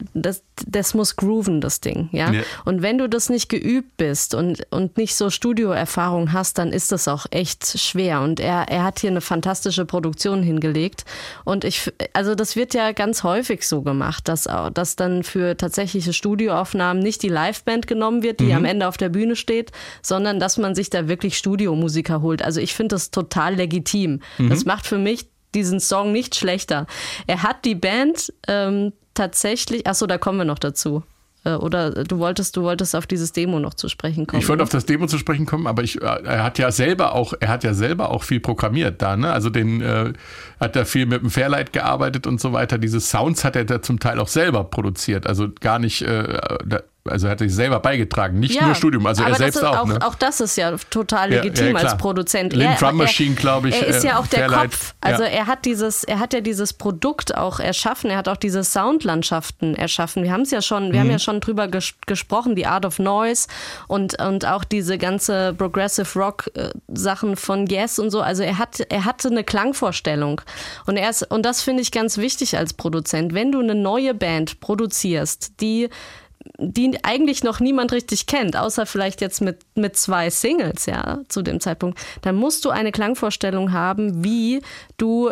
das muss grooven, das Ding. Ja? Und wenn du das nicht geübt bist und nicht so Studioerfahrung hast, dann ist das auch echt schwer. Und er hat hier eine fantastische Produktion hingelegt. Und das wird ja ganz häufig so gemacht, dass dann für tatsächliche Studioaufnahmen nicht die Liveband genommen wird, die am Ende auf der Bühne steht, sondern dass man sich da wirklich Studiomusiker holt. Also ich finde das total legitim. Das macht für mich diesen Song nicht schlechter. Er hat die Band tatsächlich, achso, da kommen wir noch dazu. Oder du wolltest auf dieses Demo noch zu sprechen kommen. Ich wollte auf das Demo zu sprechen kommen, aber er hat ja selber auch viel programmiert da, ne? Also hat er viel mit dem Fairlight gearbeitet und so weiter. Diese Sounds hat er da zum Teil auch selber produziert, also gar nicht also hat er sich selber beigetragen, nicht nur Studium, also er selbst auch. Ne? Auch das ist ja total legitim als Produzent. Drum Machine, glaube ich. Er ist ja auch der Kopf. Also er hat ja dieses Produkt auch erschaffen, er hat auch diese Soundlandschaften erschaffen. Wir haben ja schon drüber gesprochen, die Art of Noise und auch diese ganze Progressive Rock Sachen von Yes und so. Also er hatte eine Klangvorstellung. Und das finde ich ganz wichtig als Produzent. Wenn du eine neue Band produzierst, die eigentlich noch niemand richtig kennt, außer vielleicht jetzt mit 2 Singles, ja, zu dem Zeitpunkt, dann musst du eine Klangvorstellung haben, wie du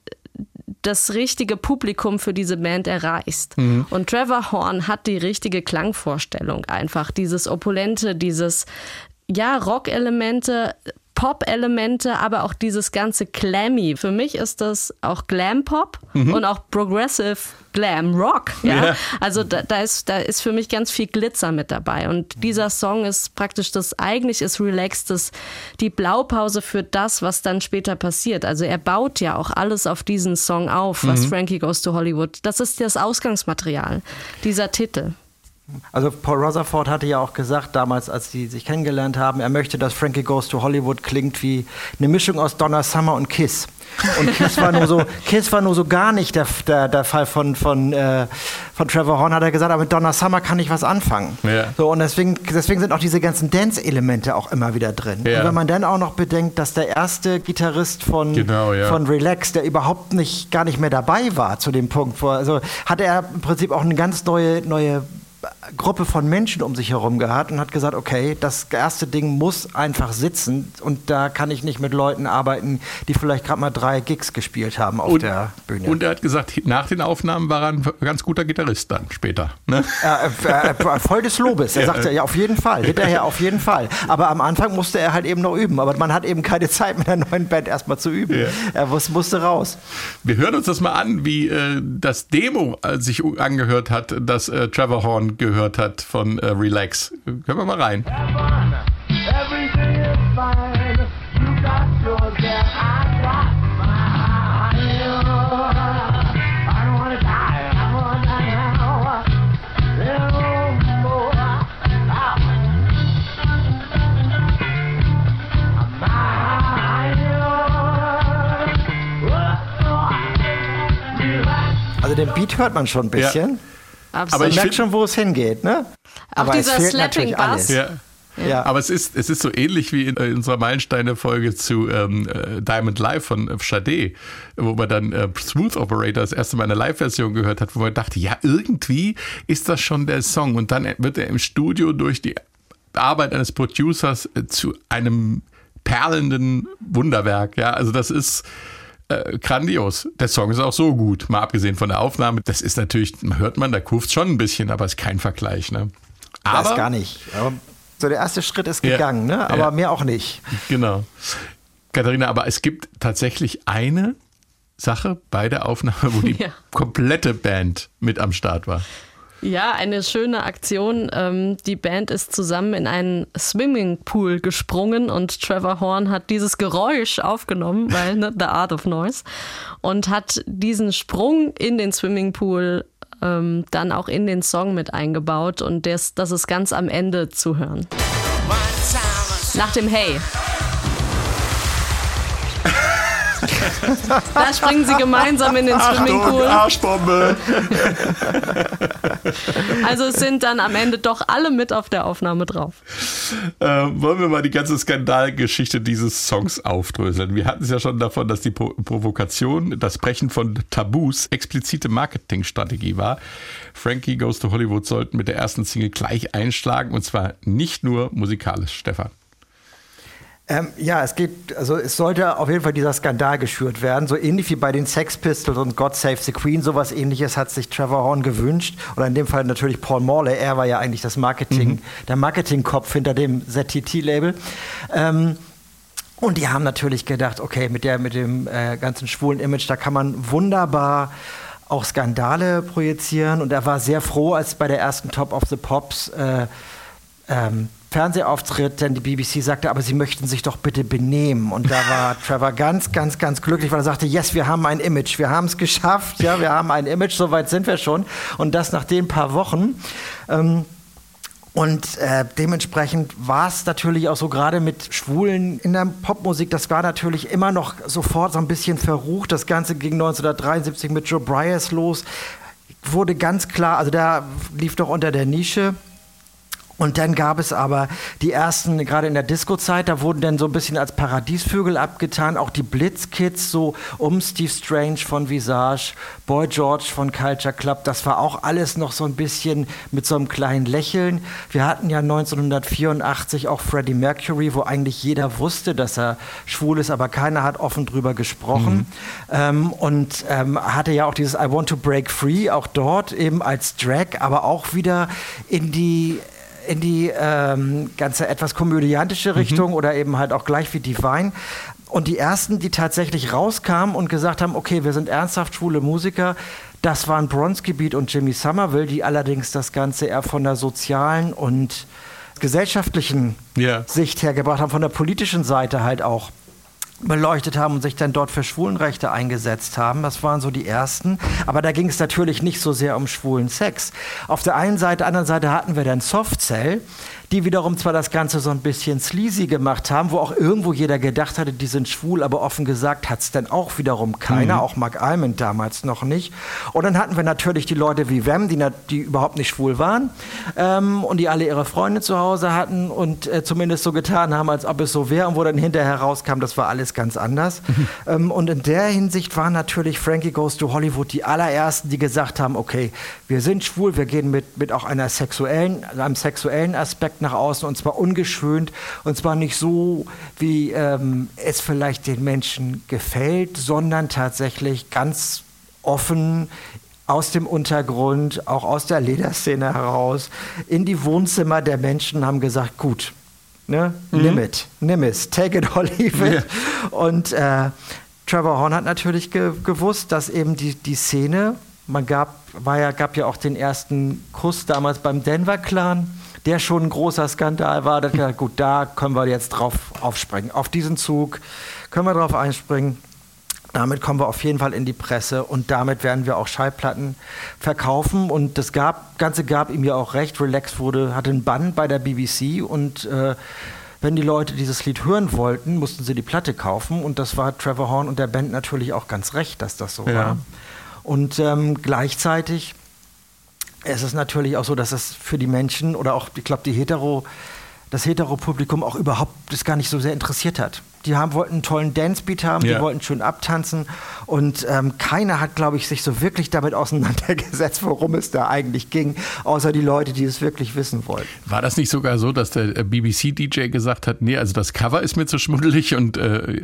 das richtige Publikum für diese Band erreichst. Und Trevor Horn hat die richtige Klangvorstellung einfach. Dieses Opulente, dieses, Rock-Elemente, Pop-Elemente, aber auch dieses ganze Glammy. Für mich ist das auch Glam-Pop und auch Progressive Glam-Rock. Ja? Also da ist für mich ganz viel Glitzer mit dabei. Und dieser Song ist praktisch eigentlich ist Relax die Blaupause für das, was dann später passiert. Also er baut ja auch alles auf diesen Song auf, was Frankie Goes to Hollywood. Das ist das Ausgangsmaterial, dieser Titel. Also Paul Rutherford hatte ja auch gesagt, damals, als sie sich kennengelernt haben, er möchte, dass Frankie Goes to Hollywood klingt wie eine Mischung aus Donna Summer und Kiss. Und Kiss war nur so gar nicht der Fall von Trevor Horn, hat er gesagt, aber mit Donna Summer kann ich was anfangen. Ja. So, und deswegen sind auch diese ganzen Dance-Elemente auch immer wieder drin. Ja. Und wenn man dann auch noch bedenkt, dass der erste Gitarrist von Relax, der überhaupt gar nicht mehr dabei war zu dem Punkt, hat er im Prinzip auch eine ganz neue Gruppe von Menschen um sich herum gehabt und hat gesagt, okay, das erste Ding muss einfach sitzen und da kann ich nicht mit Leuten arbeiten, die vielleicht gerade mal 3 Gigs gespielt haben auf der Bühne. Und er hat gesagt, nach den Aufnahmen war er ein ganz guter Gitarrist dann später. Ne? Voll des Lobes. Er sagte, ja, auf jeden Fall, hinterher auf jeden Fall. Aber am Anfang musste er halt eben noch üben. Aber man hat eben keine Zeit mit einer neuen Band erstmal zu üben. Ja. Er musste raus. Wir hören uns das mal an, wie das Demo sich angehört hat, das Trevor Horn gehört hat von Relax. Können wir mal rein. Everything is fine. You got yours and I got mine. I don't wanna die. I wanna die now. Little more. Also den Beat hört man schon ein bisschen. Ja. Absolut. Aber ich merke schon, wo es hingeht, ne? Aber auch dieser Slapping Bass. Ja. Aber es ist so ähnlich wie in unserer Meilensteine-Folge zu Diamond Live von Sade, wo man dann Smooth Operator das erste Mal eine Live-Version gehört hat, wo man dachte, ja, irgendwie ist das schon der Song. Und dann wird er im Studio durch die Arbeit eines Producers zu einem perlenden Wunderwerk. Ja, also das ist grandios. Der Song ist auch so gut, mal abgesehen von der Aufnahme. Das ist natürlich, hört man, da kurft schon ein bisschen, aber ist kein Vergleich. Ne? Aber das gar nicht. Aber so der erste Schritt ist gegangen, ne? Aber mehr auch nicht. Genau. Katharina, aber es gibt tatsächlich eine Sache bei der Aufnahme, wo die komplette Band mit am Start war. Ja, eine schöne Aktion. Die Band ist zusammen in einen Swimmingpool gesprungen und Trevor Horn hat dieses Geräusch aufgenommen, weil The Art of Noise, und hat diesen Sprung in den Swimmingpool dann auch in den Song mit eingebaut, und das ist ganz am Ende zu hören. Nach dem Hey. Da springen sie gemeinsam in den Swimmingpool. Arschbombe! Also es sind dann am Ende doch alle mit auf der Aufnahme drauf. Wollen wir mal die ganze Skandalgeschichte dieses Songs aufdröseln. Wir hatten es ja schon davon, dass die Provokation, das Brechen von Tabus, explizite Marketingstrategie war. Frankie Goes to Hollywood sollten mit der ersten Single gleich einschlagen, und zwar nicht nur musikalisch. Stefan. Es sollte auf jeden Fall dieser Skandal geschürt werden, so ähnlich wie bei den Sex Pistols und God Save the Queen, sowas Ähnliches hat sich Trevor Horn gewünscht, oder in dem Fall natürlich Paul Morley, er war ja eigentlich das der Marketingkopf hinter dem ZTT-Label. Und die haben natürlich gedacht, okay, mit dem ganzen schwulen Image, da kann man wunderbar auch Skandale projizieren, und er war sehr froh, als bei der ersten Top of the Pops Fernsehauftritt, denn die BBC sagte, aber sie möchten sich doch bitte benehmen. Und da war Trevor ganz, ganz, ganz glücklich, weil er sagte, yes, wir haben ein Image, wir haben es geschafft, ja, wir haben ein Image, so weit sind wir schon. Und das nach den paar Wochen. Dementsprechend war es natürlich auch so, gerade mit Schwulen in der Popmusik, das war natürlich immer noch sofort so ein bisschen verrucht. Das Ganze ging 1973 mit Joe Bryars los. Wurde ganz klar, also da lief doch unter der Nische. Und dann gab es aber die ersten, gerade in der Disco-Zeit, da wurden dann so ein bisschen als Paradiesvögel abgetan, auch die Blitzkids, so um Steve Strange von Visage, Boy George von Culture Club, das war auch alles noch so ein bisschen mit so einem kleinen Lächeln. Wir hatten ja 1984 auch Freddie Mercury, wo eigentlich jeder wusste, dass er schwul ist, aber keiner hat offen drüber gesprochen. Hatte ja auch dieses I Want to Break Free, auch dort eben als Drag, aber auch wieder in die ganze etwas komödiantische Richtung oder eben halt auch gleich wie Divine. Und die ersten, die tatsächlich rauskamen und gesagt haben, okay, wir sind ernsthaft schwule Musiker, das waren Bronski Beat und Jimmy Somerville, die allerdings das Ganze eher von der sozialen und gesellschaftlichen Sicht her gebracht haben, von der politischen Seite halt auch beleuchtet haben und sich dann dort für Schwulenrechte eingesetzt haben. Das waren so die ersten. Aber da ging es natürlich nicht so sehr um schwulen Sex. Auf der einen Seite, anderen Seite hatten wir dann Soft Cell, die wiederum zwar das Ganze so ein bisschen sleazy gemacht haben, wo auch irgendwo jeder gedacht hatte, die sind schwul, aber offen gesagt hat es dann auch wiederum keiner, auch Mark Almond damals noch nicht. Und dann hatten wir natürlich die Leute wie Wham, die überhaupt nicht schwul waren und die alle ihre Freunde zu Hause hatten und zumindest so getan haben, als ob es so wäre, und wo dann hinterher rauskam, das war alles ganz anders. Und in der Hinsicht waren natürlich Frankie Goes to Hollywood die allerersten, die gesagt haben, okay, wir sind schwul, wir gehen mit auch einem sexuellen Aspekt nach außen, und zwar ungeschönt, und zwar nicht so, wie es vielleicht den Menschen gefällt, sondern tatsächlich ganz offen aus dem Untergrund, auch aus der Lederszene heraus, in die Wohnzimmer der Menschen, haben gesagt, gut, ne? Nimm es, take it or leave it. Yeah. Und Trevor Horn hat natürlich gewusst, dass eben die Szene, gab ja auch den ersten Kuss damals beim Denver Clan, der schon ein großer Skandal war. Gut, da können wir jetzt drauf aufspringen. Auf diesen Zug können wir drauf einspringen. Damit kommen wir auf jeden Fall in die Presse, und damit werden wir auch Schallplatten verkaufen. Und das Ganze gab ihm ja auch recht. Relax hatte einen Bann bei der BBC, und wenn die Leute dieses Lied hören wollten, mussten sie die Platte kaufen. Und das war Trevor Horn und der Band natürlich auch ganz recht, dass das so war. Und gleichzeitig ist es natürlich auch so, dass es für die Menschen oder auch, ich glaube, das Hetero-Publikum auch überhaupt das gar nicht so sehr interessiert hat. wollten einen tollen Dancebeat haben, Ja. die wollten schön abtanzen und keiner hat, glaube ich, sich so wirklich damit auseinandergesetzt, worum es da eigentlich ging, außer die Leute, die es wirklich wissen wollten. War das nicht sogar so, dass der BBC-DJ gesagt hat, nee, also das Cover ist mir zu schmuddelig und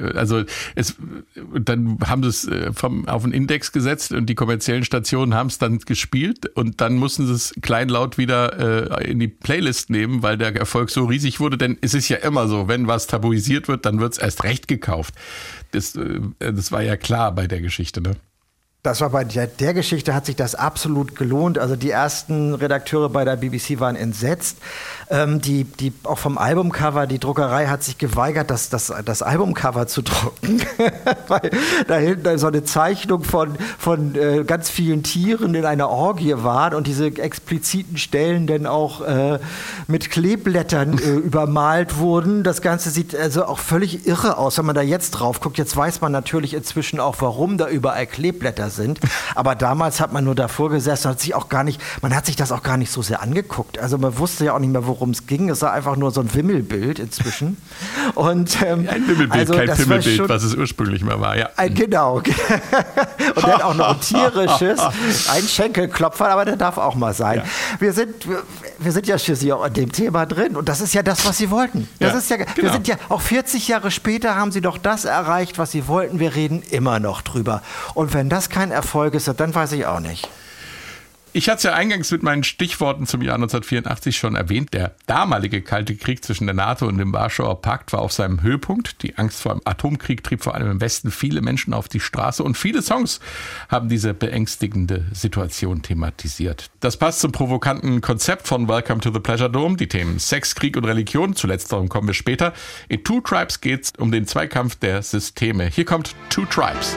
dann haben sie es auf den Index gesetzt und die kommerziellen Stationen haben es dann gespielt und dann mussten sie es kleinlaut wieder in die Playlist nehmen, weil der Erfolg so riesig wurde, denn es ist ja immer so, wenn was tabuisiert wird, dann wird es erst recht gekauft. Das war ja klar bei der Geschichte, ne? Das war bei der Geschichte hat sich das absolut gelohnt. Also die ersten Redakteure bei der BBC waren entsetzt. Die auch vom Albumcover, die Druckerei hat sich geweigert, das Albumcover zu drucken, weil da hinten so eine Zeichnung von ganz vielen Tieren in einer Orgie waren und diese expliziten Stellen dann auch mit Kleeblättern übermalt wurden. Das Ganze sieht also auch völlig irre aus, wenn man da jetzt drauf guckt. Jetzt weiß man natürlich inzwischen auch, warum da überall Kleeblätter sind. Aber damals hat man nur davor gesessen und man hat sich das auch gar nicht so sehr angeguckt. Also man wusste ja auch nicht mehr, worum es ging. Es war einfach nur so ein Wimmelbild inzwischen. Und, Ein Wimmelbild, also kein das Pimmelbild, war schon, was es ursprünglich mal war, ja. Genau. Und dann auch noch ein tierisches, ein Schenkelklopfer, aber der darf auch mal sein. Ja. Wir sind ja schließlich auch an dem Thema drin und das ist ja das, was sie wollten. Das Ja, ist ja, genau. Wir sind ja auch 40 Jahre später haben sie doch das erreicht, was sie wollten. Wir reden immer noch drüber. Und wenn das kein Erfolg ist, dann weiß ich auch nicht. Ich hatte es ja eingangs mit meinen Stichworten zum Jahr 1984 schon erwähnt. Der damalige Kalte Krieg zwischen der NATO und dem Warschauer Pakt war auf seinem Höhepunkt. Die Angst vor einem Atomkrieg trieb vor allem im Westen viele Menschen auf die Straße und viele Songs haben diese beängstigende Situation thematisiert. Das passt zum provokanten Konzept von Welcome to the Pleasure Dome. Die Themen Sex, Krieg und Religion, zuletzt darum kommen wir später. In Two Tribes geht es um den Zweikampf der Systeme. Hier kommt Two Tribes.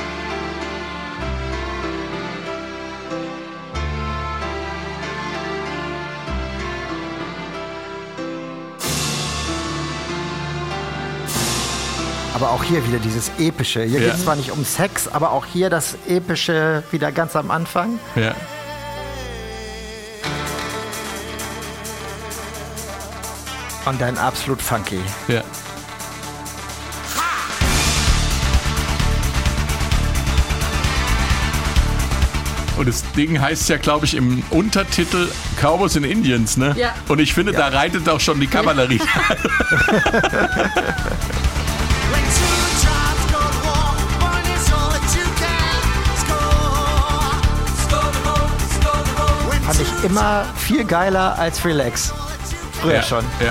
Aber auch hier wieder dieses Epische. Hier Ja. geht es zwar nicht um Sex, aber auch hier das Epische wieder ganz am Anfang. Ja. Und dann absolut funky. Ja. Und das Ding heißt ja, glaube ich, im Untertitel Cowboys and Indians, ne? Ja. Und ich finde, da reitet auch schon die Kavallerie. When two tribes go to war, one is all that you can score. Score the goal, score the goal. When Fand ich immer viel geiler als Relax. Früher schon. Ja.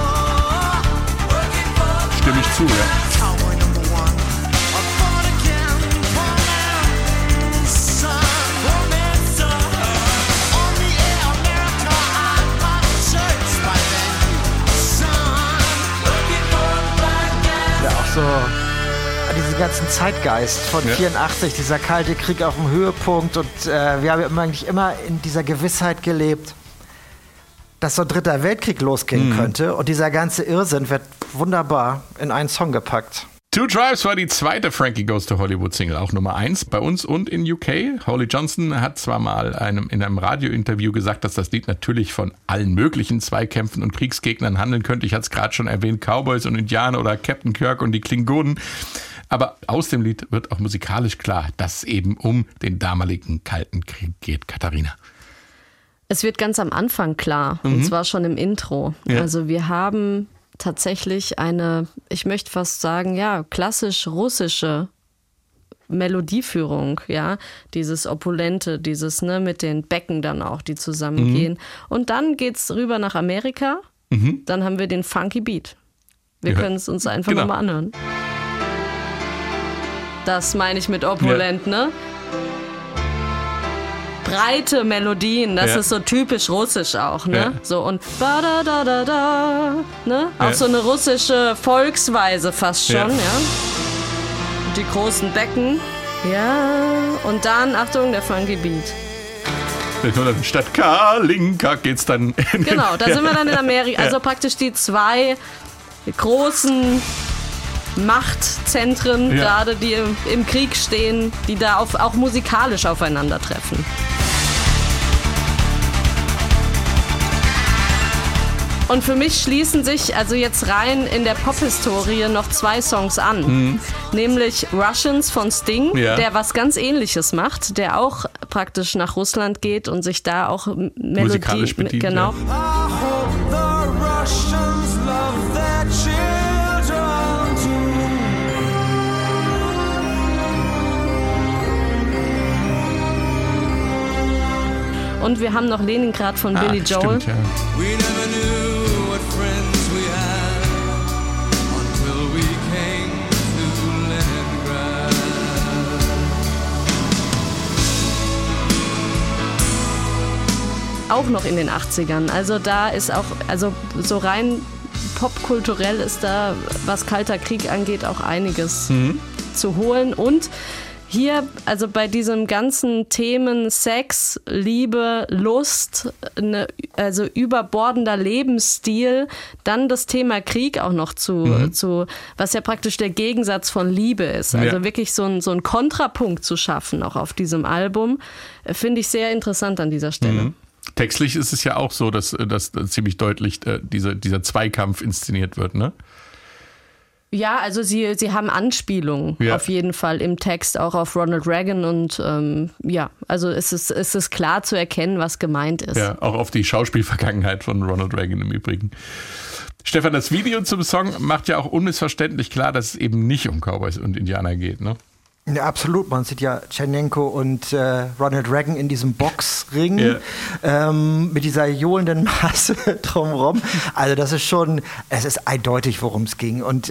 Stimme ich zu, ja. Cowboy number one, I fought again for man's son, for man's son. On the air, America, I'm my church by then, son. Looking for a black guy. Ja, auch so diesen ganzen Zeitgeist von Ja. 84, dieser kalte Krieg auf dem Höhepunkt und wir haben eigentlich immer in dieser Gewissheit gelebt, dass so ein dritter Weltkrieg losgehen könnte und dieser ganze Irrsinn wird wunderbar in einen Song gepackt. Two Tribes war die zweite Frankie Goes to Hollywood Single, auch Nummer 1 bei uns und in UK. Holly Johnson hat zwar mal in einem Radiointerview gesagt, dass das Lied natürlich von allen möglichen Zweikämpfen und Kriegsgegnern handeln könnte. Ich hatte es gerade schon erwähnt, Cowboys und Indianer oder Captain Kirk und die Klingonen. Aber aus dem Lied wird auch musikalisch klar, dass es eben um den damaligen Kalten Krieg geht. Katharina. Es wird ganz am Anfang klar, und zwar schon im Intro. Ja. Also wir haben tatsächlich eine, ich möchte fast sagen, ja, klassisch russische Melodieführung, ja, dieses Opulente, dieses, ne, mit den Becken dann auch, die zusammengehen. Und dann geht's rüber nach Amerika, dann haben wir den funky Beat. Wir Ja. können es uns einfach Genau. nochmal anhören. Das meine ich mit opulent, ne? Breite Melodien, das Ja. ist so typisch russisch auch, ne? Ja. So und ba da da da da, ne? Auch Ja. so eine russische Volksweise fast schon, Ja. ja. Und die großen Becken, ja. Und dann, Achtung, der funky Beat. Statt Kalinka geht's dann. Genau, da sind wir dann in Amerika. Ja. Also praktisch die zwei großen Machtzentren, Ja. gerade die im Krieg stehen, die da auch musikalisch aufeinandertreffen. Und für mich schließen sich also jetzt rein in der Pop-Historie noch 2 Songs an. Nämlich Russians von Sting, der was ganz Ähnliches macht, der auch praktisch nach Russland geht und sich da auch Musikalisch bedient, genau. I hope the Russians love their children too. Und wir haben noch Leningrad von Billy Joel. Stimmt, ja. We never knew what friends we had until we came to Leningrad. Auch noch in den 80ern. Also da ist auch, also so rein popkulturell ist da, was Kalter Krieg angeht, auch einiges zu holen. Und hier, also bei diesem ganzen Themen Sex, Liebe, Lust, also überbordender Lebensstil, dann das Thema Krieg auch noch zu was ja praktisch der Gegensatz von Liebe ist. Also wirklich so ein Kontrapunkt zu schaffen, auch auf diesem Album, finde ich sehr interessant an dieser Stelle. Textlich ist es ja auch so, dass ziemlich deutlich dieser Zweikampf inszeniert wird, ne? Ja, also sie haben Anspielungen auf jeden Fall im Text, auch auf Ronald Reagan und also es ist klar zu erkennen, was gemeint ist. Ja, auch auf die Schauspielvergangenheit von Ronald Reagan im Übrigen. Stefan, das Video zum Song macht ja auch unmissverständlich klar, dass es eben nicht um Cowboys und Indianer geht, ne? Ja, absolut. Man sieht ja Tschernenko und Ronald Reagan in diesem Boxring mit dieser johlenden Masse drumherum. Also das ist schon, es ist eindeutig, worum es ging. Und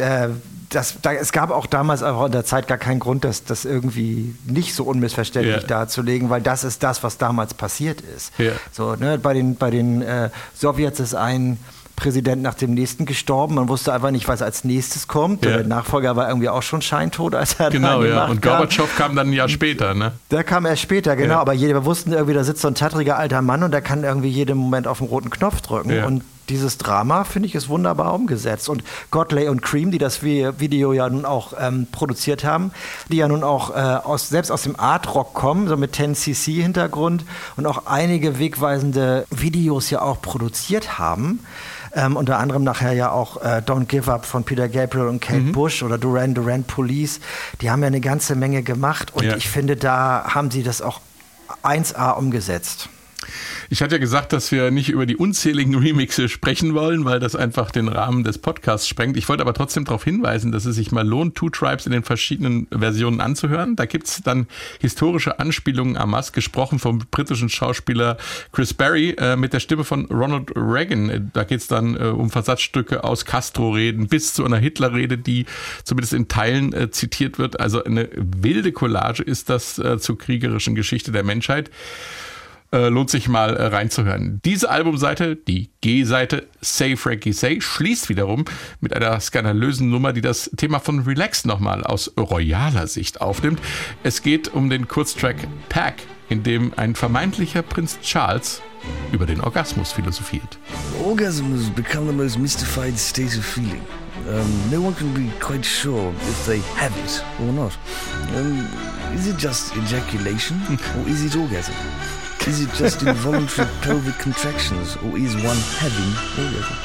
es gab auch damals auch in der Zeit gar keinen Grund, das irgendwie nicht so unmissverständlich darzulegen, weil das ist das, was damals passiert ist. Ja. So, ne, bei den Sowjets ist ein Präsident nach dem nächsten gestorben. Man wusste einfach nicht, was als nächstes kommt. Der Nachfolger war irgendwie auch schon scheintot, als er genau, ja. Und Gorbatschow kam dann ein Jahr später, ne? Der kam erst später, genau. Ja. Aber wir wussten irgendwie, da sitzt so ein tattriger alter Mann und der kann irgendwie jeden Moment auf den roten Knopf drücken. Ja. Und dieses Drama, finde ich, ist wunderbar umgesetzt. Und Godley und Cream, die das Video ja nun auch produziert haben, die ja nun auch selbst aus dem Art-Rock kommen, so mit 10cc-Hintergrund und auch einige wegweisende Videos ja auch produziert haben. Unter anderem nachher ja auch Don't Give Up von Peter Gabriel und Kate Bush oder Duran Duran Police. Die haben ja eine ganze Menge gemacht und ich finde, da haben sie das auch 1A umgesetzt. Ich hatte ja gesagt, dass wir nicht über die unzähligen Remixe sprechen wollen, weil das einfach den Rahmen des Podcasts sprengt. Ich wollte aber trotzdem darauf hinweisen, dass es sich mal lohnt, Two Tribes in den verschiedenen Versionen anzuhören. Da gibt es dann historische Anspielungen en masse, gesprochen vom britischen Schauspieler Chris Berry mit der Stimme von Ronald Reagan. Da geht es dann um Versatzstücke aus Castro-Reden bis zu einer Hitler-Rede, die zumindest in Teilen zitiert wird. Also eine wilde Collage ist das zur kriegerischen Geschichte der Menschheit. Lohnt sich mal reinzuhören. Diese Albumseite, die G-Seite Say Frankie Say, schließt wiederum mit einer skandalösen Nummer, die das Thema von Relax nochmal aus royaler Sicht aufnimmt. Es geht um den Kurztrack Pack, in dem ein vermeintlicher Prinz Charles über den Orgasmus philosophiert. Orgasm has become the most mystified state of feeling. No one can be quite sure if they have it or not. Is it just ejaculation or is it orgasm? Is it just involuntary pelvic contractions or is one having orgasm?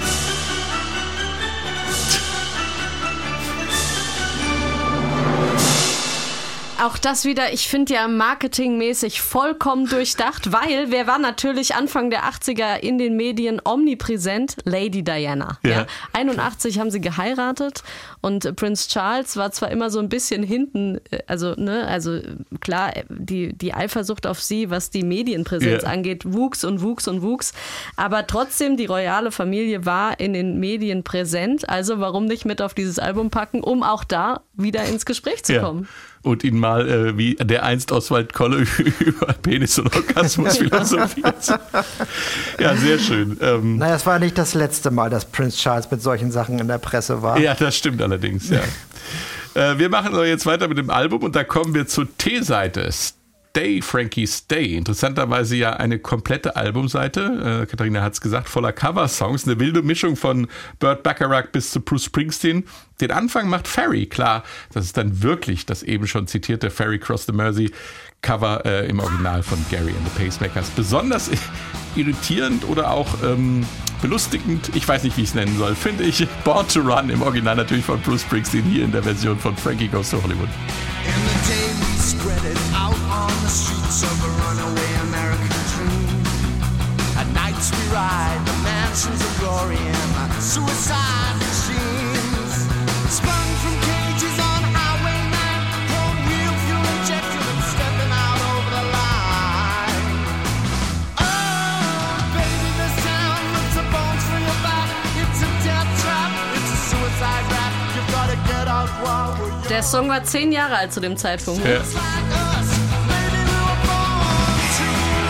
Auch das wieder, ich finde ja marketingmäßig vollkommen durchdacht, weil wer war natürlich Anfang der 80er in den Medien omnipräsent? Lady Diana. Ja. 81 haben sie geheiratet und Prinz Charles war zwar immer so ein bisschen hinten, also klar, die Eifersucht auf sie, was die Medienpräsenz angeht, wuchs und wuchs und wuchs, aber trotzdem, die royale Familie war in den Medien präsent, also warum nicht mit auf dieses Album packen, um auch da wieder ins Gespräch zu kommen. Und ihn mal, wie der einst Oswald Kolle über Penis und Orgasmus philosophiert. Ja, sehr schön. Naja, es war nicht das letzte Mal, dass Prinz Charles mit solchen Sachen in der Presse war. Ja, das stimmt allerdings, ja. Wir machen aber jetzt weiter mit dem Album und da kommen wir zur T-Seite. Stay, Frankie, Stay. Interessanterweise ja eine komplette Albumseite. Katharina hat es gesagt, voller Cover-Songs. Eine wilde Mischung von Burt Bacharach bis zu Bruce Springsteen. Den Anfang macht Ferry, klar. Das ist dann wirklich das eben schon zitierte Ferry Cross the Mersey. Cover im Original von Gary and the Pacemakers. Besonders irritierend oder auch belustigend, ich weiß nicht, wie ich es nennen soll, finde ich Born to Run im Original natürlich von Bruce Springsteen, hier in der Version von Frankie Goes to Hollywood. In the day we spread it out on the streets of a runaway American dream. At nights we ride the mansions of glory and suicide machines. Sprung from cages on Highway 9, home wheel fuel injected and stepping out over the line. Oh, baby, this town rips the bones from your back. It's a death trap, it's a suicide rap. You've got to get out while we're young. Der Song war 10 Jahre alt zu dem Zeitpunkt. Ja. It's like us, maybe we were born to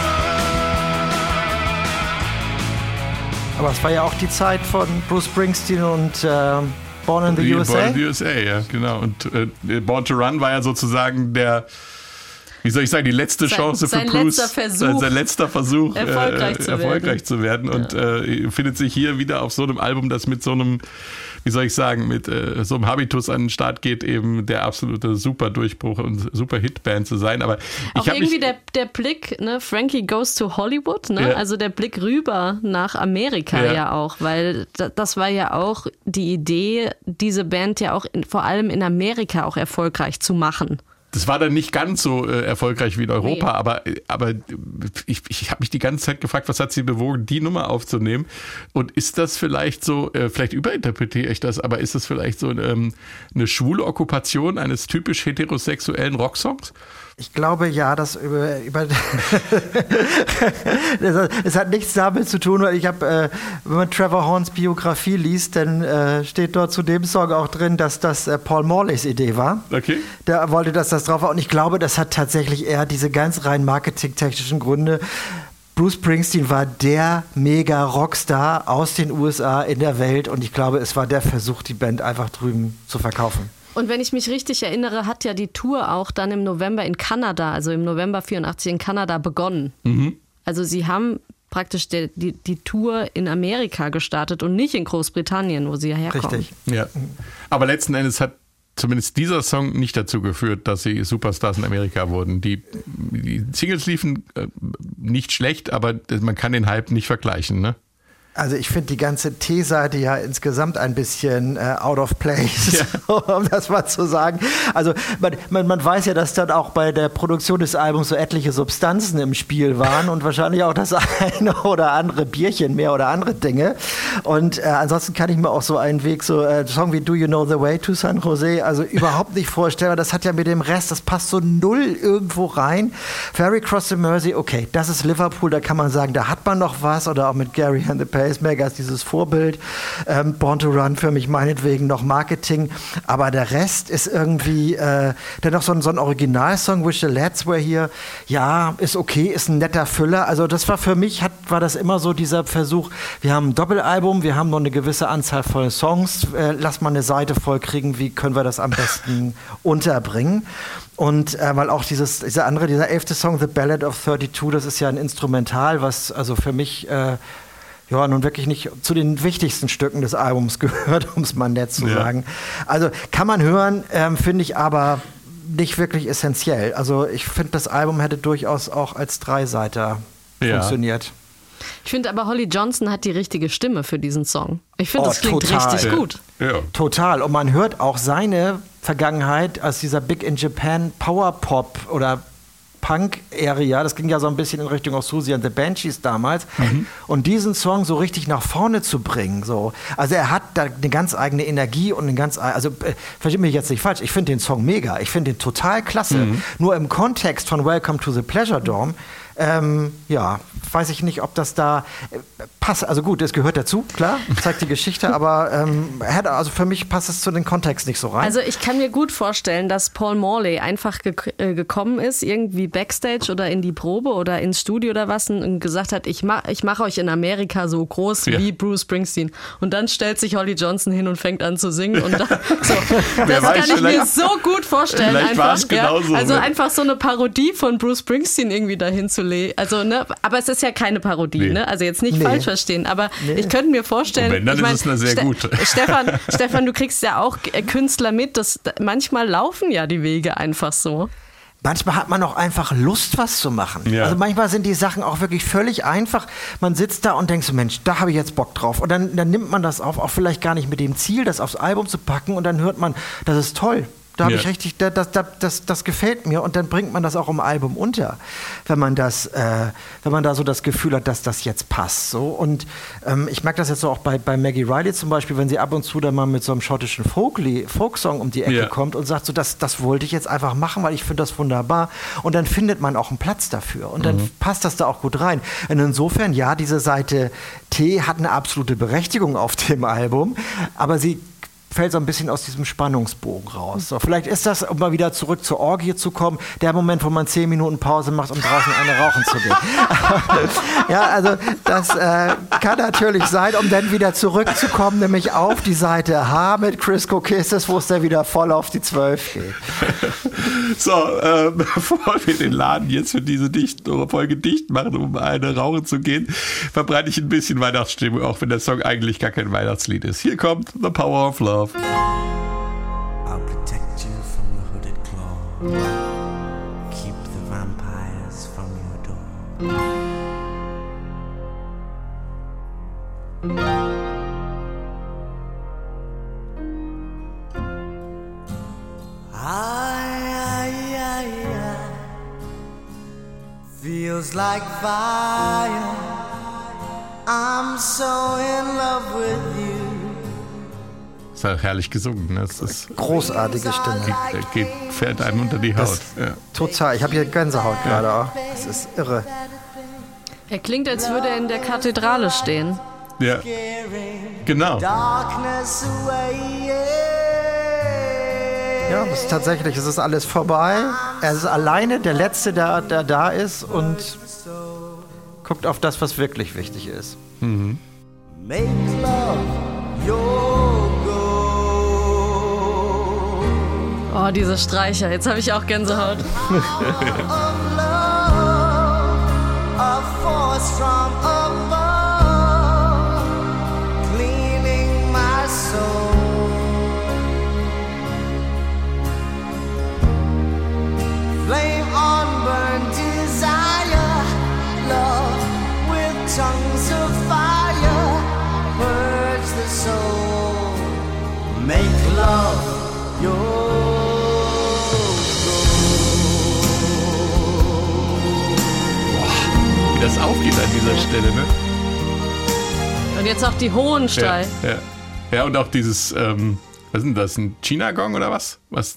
run. Aber es war ja auch die Zeit von Bruce Springsteen und Born in the USA. Born in the USA, ja, genau. Und Born to Run war ja sozusagen der, wie soll ich sagen, die letzte Chance für sein Bruce. letzter Versuch, sein letzter Versuch, erfolgreich zu werden. Und findet sich hier wieder auf so einem Album, das mit so einem, wie soll ich sagen, mit so einem Habitus an den Start geht, eben der absolute super Durchbruch und super Hitband zu sein. Aber Auch ich habe irgendwie der Blick, ne, Frankie Goes to Hollywood, ne? Ja. Also der Blick rüber nach Amerika ja auch, weil das war ja auch die Idee, diese Band ja auch vor allem in Amerika auch erfolgreich zu machen. Das war dann nicht ganz so erfolgreich wie in Europa, Nee. aber ich habe mich die ganze Zeit gefragt, was hat sie bewogen, die Nummer aufzunehmen? Und ist das vielleicht so, vielleicht überinterpretiere ich das, aber ist das vielleicht so eine schwule Okkupation eines typisch heterosexuellen Rocksongs? Ich glaube ja, dass es hat nichts damit zu tun, weil ich habe, wenn man Trevor Horns Biografie liest, dann steht dort zu dem Song auch drin, dass das Paul Morleys Idee war. Okay. Der wollte, dass das drauf war. Und ich glaube, das hat tatsächlich eher diese ganz rein marketingtechnischen Gründe. Bruce Springsteen war der mega Rockstar aus den USA in der Welt und ich glaube, es war der Versuch, die Band einfach drüben zu verkaufen. Und wenn ich mich richtig erinnere, hat ja die Tour auch dann im November in Kanada, also im November 84 in Kanada begonnen. Mhm. Also sie haben praktisch die Tour in Amerika gestartet und nicht in Großbritannien, wo sie ja herkommen. Richtig. Ja. Aber letzten Endes hat zumindest dieser Song nicht dazu geführt, dass sie Superstars in Amerika wurden. Die Singles liefen nicht schlecht, aber man kann den Hype nicht vergleichen, ne? Also ich finde die ganze T-Seite ja insgesamt ein bisschen out of place, um das mal zu sagen. Also man weiß ja, dass dann auch bei der Produktion des Albums so etliche Substanzen im Spiel waren und wahrscheinlich auch das eine oder andere Bierchen mehr oder andere Dinge. Und ansonsten kann ich mir auch so einen Weg, so Song wie Do You Know the Way to San Jose, also überhaupt nicht vorstellen. Das hat ja mit dem Rest, das passt so null irgendwo rein. Ferry Cross the Mersey, okay, das ist Liverpool, da kann man sagen, da hat man noch was. Oder auch mit Gary and the Pacemakers, dieses Vorbild. Born to Run für mich meinetwegen noch Marketing. Aber der Rest ist irgendwie dennoch so ein Originalsong, Wish the Lads Were Here. Ja, ist okay, ist ein netter Füller. Also das war für mich, war das immer so dieser Versuch, wir haben ein Doppelalbum, wir haben noch eine gewisse Anzahl von Songs, lass mal eine Seite voll kriegen, wie können wir das am besten unterbringen. Und weil auch dieser 11. Song, The Ballad of 32, das ist ja ein Instrumental, was also für mich nun wirklich nicht zu den wichtigsten Stücken des Albums gehört, um es mal nett zu sagen. Also kann man hören, finde ich aber nicht wirklich essentiell. Also ich finde, das Album hätte durchaus auch als Dreiseiter funktioniert. Ich finde aber, Holly Johnson hat die richtige Stimme für diesen Song. Ich finde, das klingt total. richtig gut. Ja. Total. Und man hört auch seine Vergangenheit als dieser Big in Japan Power Pop oder Punk-Area, das ging ja so ein bisschen in Richtung auch Susie and the Banshees damals. Und diesen Song so richtig nach vorne zu bringen, so. Also er hat da eine ganz eigene Energie und versteht mich jetzt nicht falsch, ich finde den Song mega, ich finde den total klasse. Nur im Kontext von Welcome to the Pleasure Dome, weiß ich nicht, ob das da passt. Also gut, es gehört dazu, klar, zeigt die Geschichte, aber für mich passt es zu dem Kontext nicht so rein. Also ich kann mir gut vorstellen, dass Paul Morley einfach gekommen ist, irgendwie Backstage oder in die Probe oder ins Studio oder was und gesagt hat, ich mach euch in Amerika so groß wie Bruce Springsteen. Und dann stellt sich Holly Johnson hin und fängt an zu singen. Und das kann ich mir so gut vorstellen. Vielleicht war es genauso. Also einfach so eine Parodie von Bruce Springsteen irgendwie dahin zu legen. Also, ne, aber es ist ja keine Parodie, ne? Also jetzt nicht falsch verstehen, aber ich könnte mir vorstellen, und wenn, dann ist es eine sehr gute. Stefan, du kriegst ja auch Künstler mit, dass manchmal laufen ja die Wege einfach so. manchmal hat man auch einfach Lust, was zu machen. Ja. Also manchmal sind die Sachen auch wirklich völlig einfach. Man sitzt da und denkt so, Mensch, da habe ich jetzt Bock drauf. Und dann nimmt man das auf, auch vielleicht gar nicht mit dem Ziel, das aufs Album zu packen. Und dann hört man, das ist toll. Da habe ich richtig, das gefällt mir. Und dann bringt man das auch im Album unter, wenn man da so das Gefühl hat, dass das jetzt passt. So. Und ich merke das jetzt so auch bei Maggie Reilly zum Beispiel, wenn sie ab und zu dann mal mit so einem schottischen Folksong um die Ecke kommt und sagt so, das wollte ich jetzt einfach machen, weil ich finde das wunderbar. Und dann findet man auch einen Platz dafür. Und dann passt das da auch gut rein. Und insofern, ja, diese Seite T hat eine absolute Berechtigung auf dem Album, aber sie fällt so ein bisschen aus diesem Spannungsbogen raus. So, vielleicht ist das, um mal wieder zurück zur Orgie zu kommen, der Moment, wo man 10 Minuten Pause macht, um draußen eine rauchen zu gehen. Ja, also das kann natürlich sein, um dann wieder zurückzukommen, nämlich auf die Seite H mit Crisco Kisses, wo es dann wieder voll auf die 12 geht. So, bevor wir den Laden jetzt für diese Folge dicht machen, um eine rauchen zu gehen, verbreite ich ein bisschen Weihnachtsstimmung, auch wenn der Song eigentlich gar kein Weihnachtslied ist. Hier kommt The Power of Love. I'll protect you from the hooded claw. Keep the vampires from your door. Feels like fire. I'm so in love with you. Ist ja herrlich gesungen. Ne? Das ist Großartige Stimme. Fährt einem unter die Haut. Ja. Total. Ich habe hier Gänsehaut gerade auch. Das ist irre. Er klingt, als würde er in der Kathedrale stehen. Ja, genau. Darkness away, Ja, das ist tatsächlich, es ist alles vorbei. Er ist alleine der Letzte, der da ist und guckt auf das, was wirklich wichtig ist. Make love your goal. Oh, diese Streicher. Jetzt habe ich auch Gänsehaut. Of love, a force from above, cleaning my soul. Flame on burn desire, love with tongues of fire, purge the soul, make love your Wie das aufgeht an dieser Stelle, ne? Und jetzt auch die hohen Steine. Ja, und auch dieses, was ist denn das, ein China-Gong oder was? Was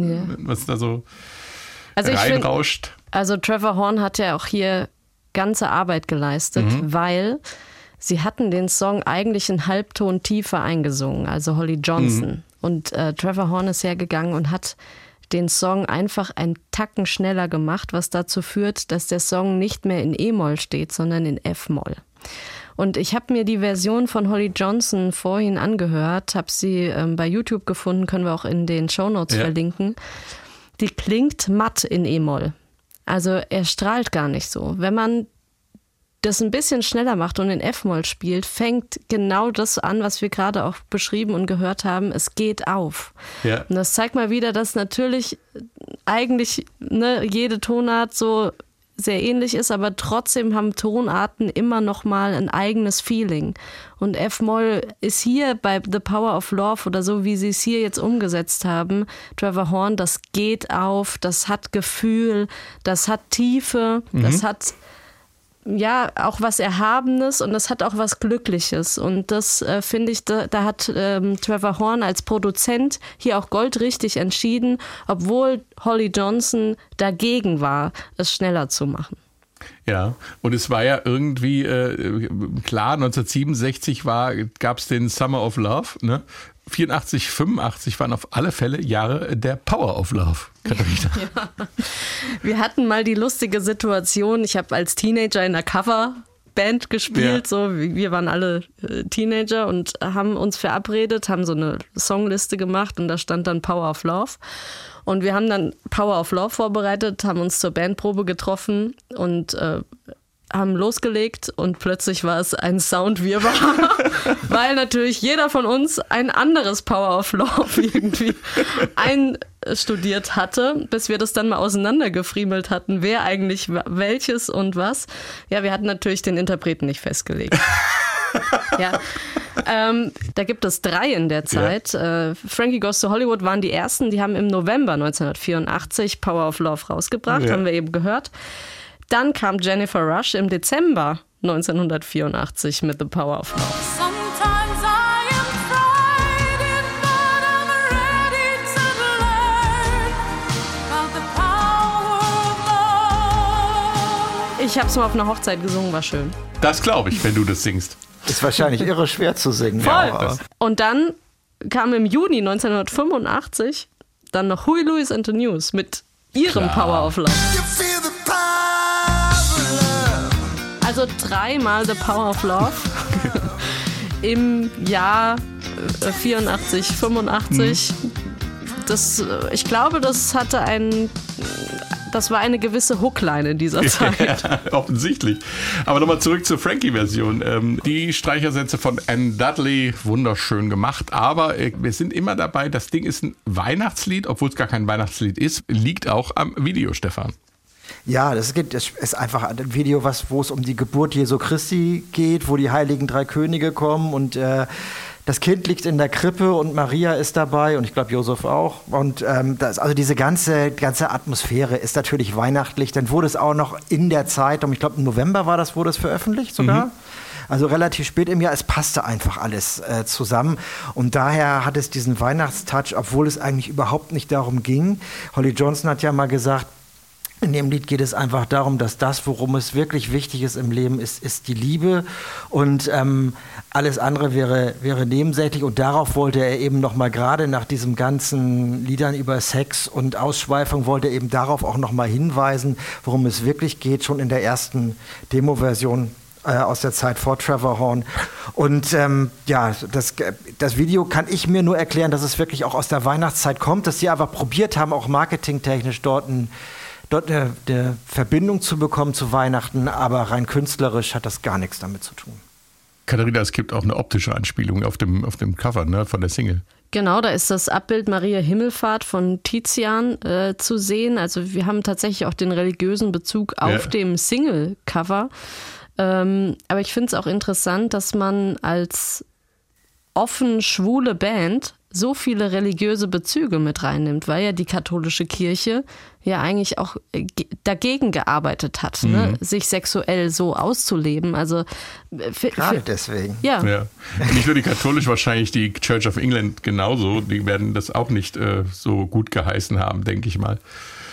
da so Also ich reinrauscht? Also Trevor Horn hat ja auch hier ganze Arbeit geleistet, weil sie hatten den Song eigentlich einen Halbton tiefer eingesungen, also Holly Johnson. Und Trevor Horn ist hergegangen und hat den Song einfach einen Tacken schneller gemacht, was dazu führt, dass der Song nicht mehr in E-Moll steht, sondern in F-Moll. Und ich habe mir die Version von Holly Johnson vorhin angehört, habe sie bei YouTube gefunden, können wir auch in den Shownotes verlinken. Die klingt matt in E-Moll. Also er strahlt gar nicht so. Wenn man das ein bisschen schneller macht und in F-Moll spielt, fängt genau das an, was wir gerade auch beschrieben und gehört haben. Es geht auf. Ja. Und das zeigt mal wieder, dass natürlich eigentlich jede Tonart so sehr ähnlich ist, aber trotzdem haben Tonarten immer noch mal ein eigenes Feeling. Und F-Moll ist hier bei The Power of Love oder so, wie sie es hier jetzt umgesetzt haben, Trevor Horn, das geht auf, das hat Gefühl, das hat Tiefe, das hat ja auch was Erhabenes und das hat auch was Glückliches. Und das finde ich, da hat Trevor Horn als Produzent hier auch goldrichtig entschieden, obwohl Holly Johnson dagegen war, es schneller zu machen. Ja, und es war ja irgendwie klar, 1967 gab es den Summer of Love, ne? 84, 85 waren auf alle Fälle Jahre der Power of Love, Katharina. Ja. Wir hatten mal die lustige Situation, ich habe als Teenager in einer Coverband gespielt, so wir waren alle Teenager und haben uns verabredet, haben so eine Songliste gemacht und da stand dann Power of Love. Und wir haben dann Power of Love vorbereitet, haben uns zur Bandprobe getroffen und haben losgelegt und plötzlich war es ein Soundwirrwarr, weil natürlich jeder von uns ein anderes Power of Love irgendwie studiert hatte, bis wir das dann mal auseinandergefriemelt hatten, wer eigentlich welches und was. Ja, wir hatten natürlich den Interpreten nicht festgelegt. Ja, da gibt es 3 in der Zeit. Frankie Goes to Hollywood waren die ersten, die haben im November 1984 Power of Love rausgebracht, haben wir eben gehört. Dann kam Jennifer Rush im Dezember 1984 mit The Power of Love. Sometimes I am frightened, but I'm ready to learn about the power of love. Ich habe es mal auf einer Hochzeit gesungen, war schön. Das glaube ich, wenn du das singst. Ist wahrscheinlich irre schwer zu singen. Voll. Ja, Und dann kam im Juni 1985 dann noch Huey Lewis and the News mit ihrem Klar. Power of Love. You feel the power of love. Also 3-mal The Power of Love im Jahr 84, 85. Ich glaube, das war eine gewisse Hookline in dieser Zeit. Ja, offensichtlich. Aber nochmal zurück zur Frankie-Version. Die Streichersätze von Ann Dudley, wunderschön gemacht. Aber wir sind immer dabei, das Ding ist ein Weihnachtslied, obwohl es gar kein Weihnachtslied ist, liegt auch am Video, Stefan. Ja, das ist einfach ein Video, wo es um die Geburt Jesu Christi geht, wo die heiligen 3 Könige kommen und das Kind liegt in der Krippe und Maria ist dabei und ich glaube Josef auch. Und also diese ganze Atmosphäre ist natürlich weihnachtlich. Dann wurde es auch noch in der Zeit, ich glaube im November wurde es veröffentlicht sogar. Also relativ spät im Jahr. Es passte einfach alles zusammen. Und daher hat es diesen Weihnachtstouch, obwohl es eigentlich überhaupt nicht darum ging. Holly Johnson hat ja mal gesagt, in dem Lied geht es einfach darum, dass das, worum es wirklich wichtig ist im Leben, ist die Liebe und alles andere wäre nebensächlich und darauf wollte er eben nochmal, gerade nach diesen ganzen Liedern über Sex und Ausschweifung, wollte er eben darauf auch nochmal hinweisen, worum es wirklich geht, schon in der ersten Demo-Version aus der Zeit vor Trevor Horn. Und das Video kann ich mir nur erklären, dass es wirklich auch aus der Weihnachtszeit kommt, dass sie einfach probiert haben, auch marketingtechnisch dort eine Verbindung zu bekommen zu Weihnachten, aber rein künstlerisch hat das gar nichts damit zu tun. Katharina, es gibt auch eine optische Anspielung auf dem Cover, ne, von der Single. Genau, da ist das Abbild Maria Himmelfahrt von Tizian zu sehen. Also wir haben tatsächlich auch den religiösen Bezug auf dem Single-Cover. Aber ich finde es auch interessant, dass man als offen schwule Band so viele religiöse Bezüge mit reinnimmt, weil ja die katholische Kirche ja eigentlich auch dagegen gearbeitet hat, ne? Sich sexuell so auszuleben. Also gerade deswegen. Ja. Nicht nur die katholische, wahrscheinlich die Church of England genauso. Die werden das auch nicht so gut geheißen haben, denke ich mal.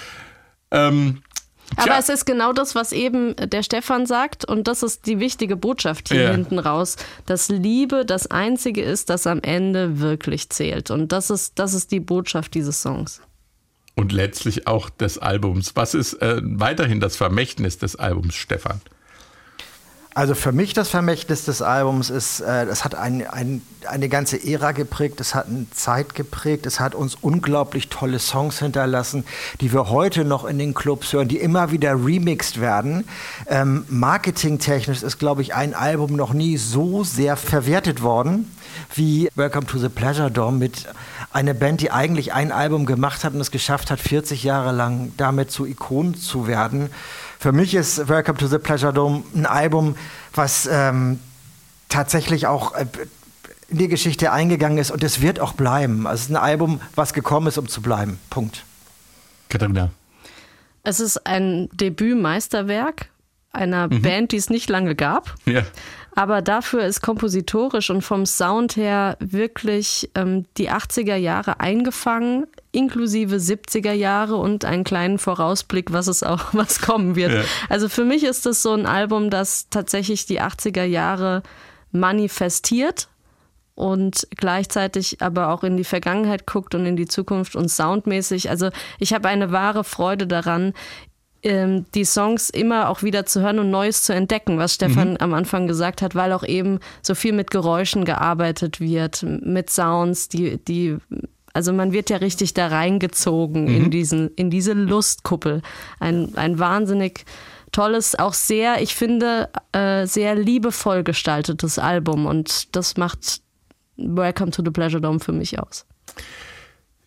Aber es ist genau das, was eben der Stefan sagt und das ist die wichtige Botschaft hier hinten raus, dass Liebe das Einzige ist, das am Ende wirklich zählt und das ist die Botschaft dieses Songs. Und letztlich auch des Albums. Was ist weiterhin das Vermächtnis des Albums, Stefan? Also für mich das Vermächtnis des Albums ist, es hat eine ganze Ära geprägt, es hat eine Zeit geprägt, es hat uns unglaublich tolle Songs hinterlassen, die wir heute noch in den Clubs hören, die immer wieder remixed werden. Marketingtechnisch ist, glaube ich, ein Album noch nie so sehr verwertet worden wie Welcome to the Pleasure Dome mit einer Band, die eigentlich ein Album gemacht hat und es geschafft hat, 40 Jahre lang damit zu Ikonen zu werden. Für mich ist Welcome to the Pleasure Dome ein Album, was tatsächlich auch in die Geschichte eingegangen ist und es wird auch bleiben. Also es ist ein Album, was gekommen ist, um zu bleiben. Punkt. Katharina. Es ist ein Debütmeisterwerk einer Band, die es nicht lange gab. Ja. Aber dafür ist kompositorisch und vom Sound her wirklich die 80er Jahre eingefangen, inklusive 70er Jahre und einen kleinen Vorausblick, was kommen wird. Ja. Also für mich ist das so ein Album, das tatsächlich die 80er Jahre manifestiert und gleichzeitig aber auch in die Vergangenheit guckt und in die Zukunft und soundmäßig. Also ich habe eine wahre Freude daran, die Songs immer auch wieder zu hören und Neues zu entdecken, was Stefan am Anfang gesagt hat, weil auch eben so viel mit Geräuschen gearbeitet wird, mit Sounds, also man wird ja richtig da reingezogen in diese Lustkuppel. Ein wahnsinnig tolles, auch sehr, ich finde, sehr liebevoll gestaltetes Album und das macht Welcome to the Pleasure Dome für mich aus.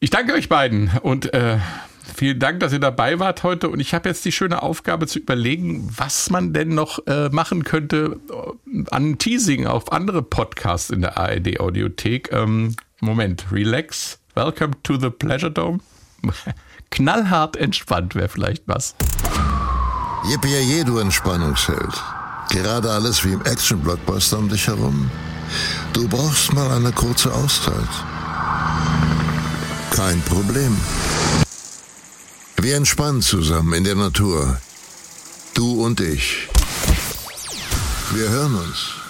Ich danke euch beiden und vielen Dank, dass ihr dabei wart heute. Und ich habe jetzt die schöne Aufgabe zu überlegen, was man denn noch machen könnte an Teasing auf andere Podcasts in der ARD Audiothek. Moment, relax. Welcome to the Pleasure Dome. Knallhart entspannt wäre vielleicht was. Yippie, du Entspannungsheld. Gerade alles wie im Action-Blockbuster um dich herum. Du brauchst mal eine kurze Auszeit. Kein Problem. Wir entspannen zusammen in der Natur. Du und ich. Wir hören uns.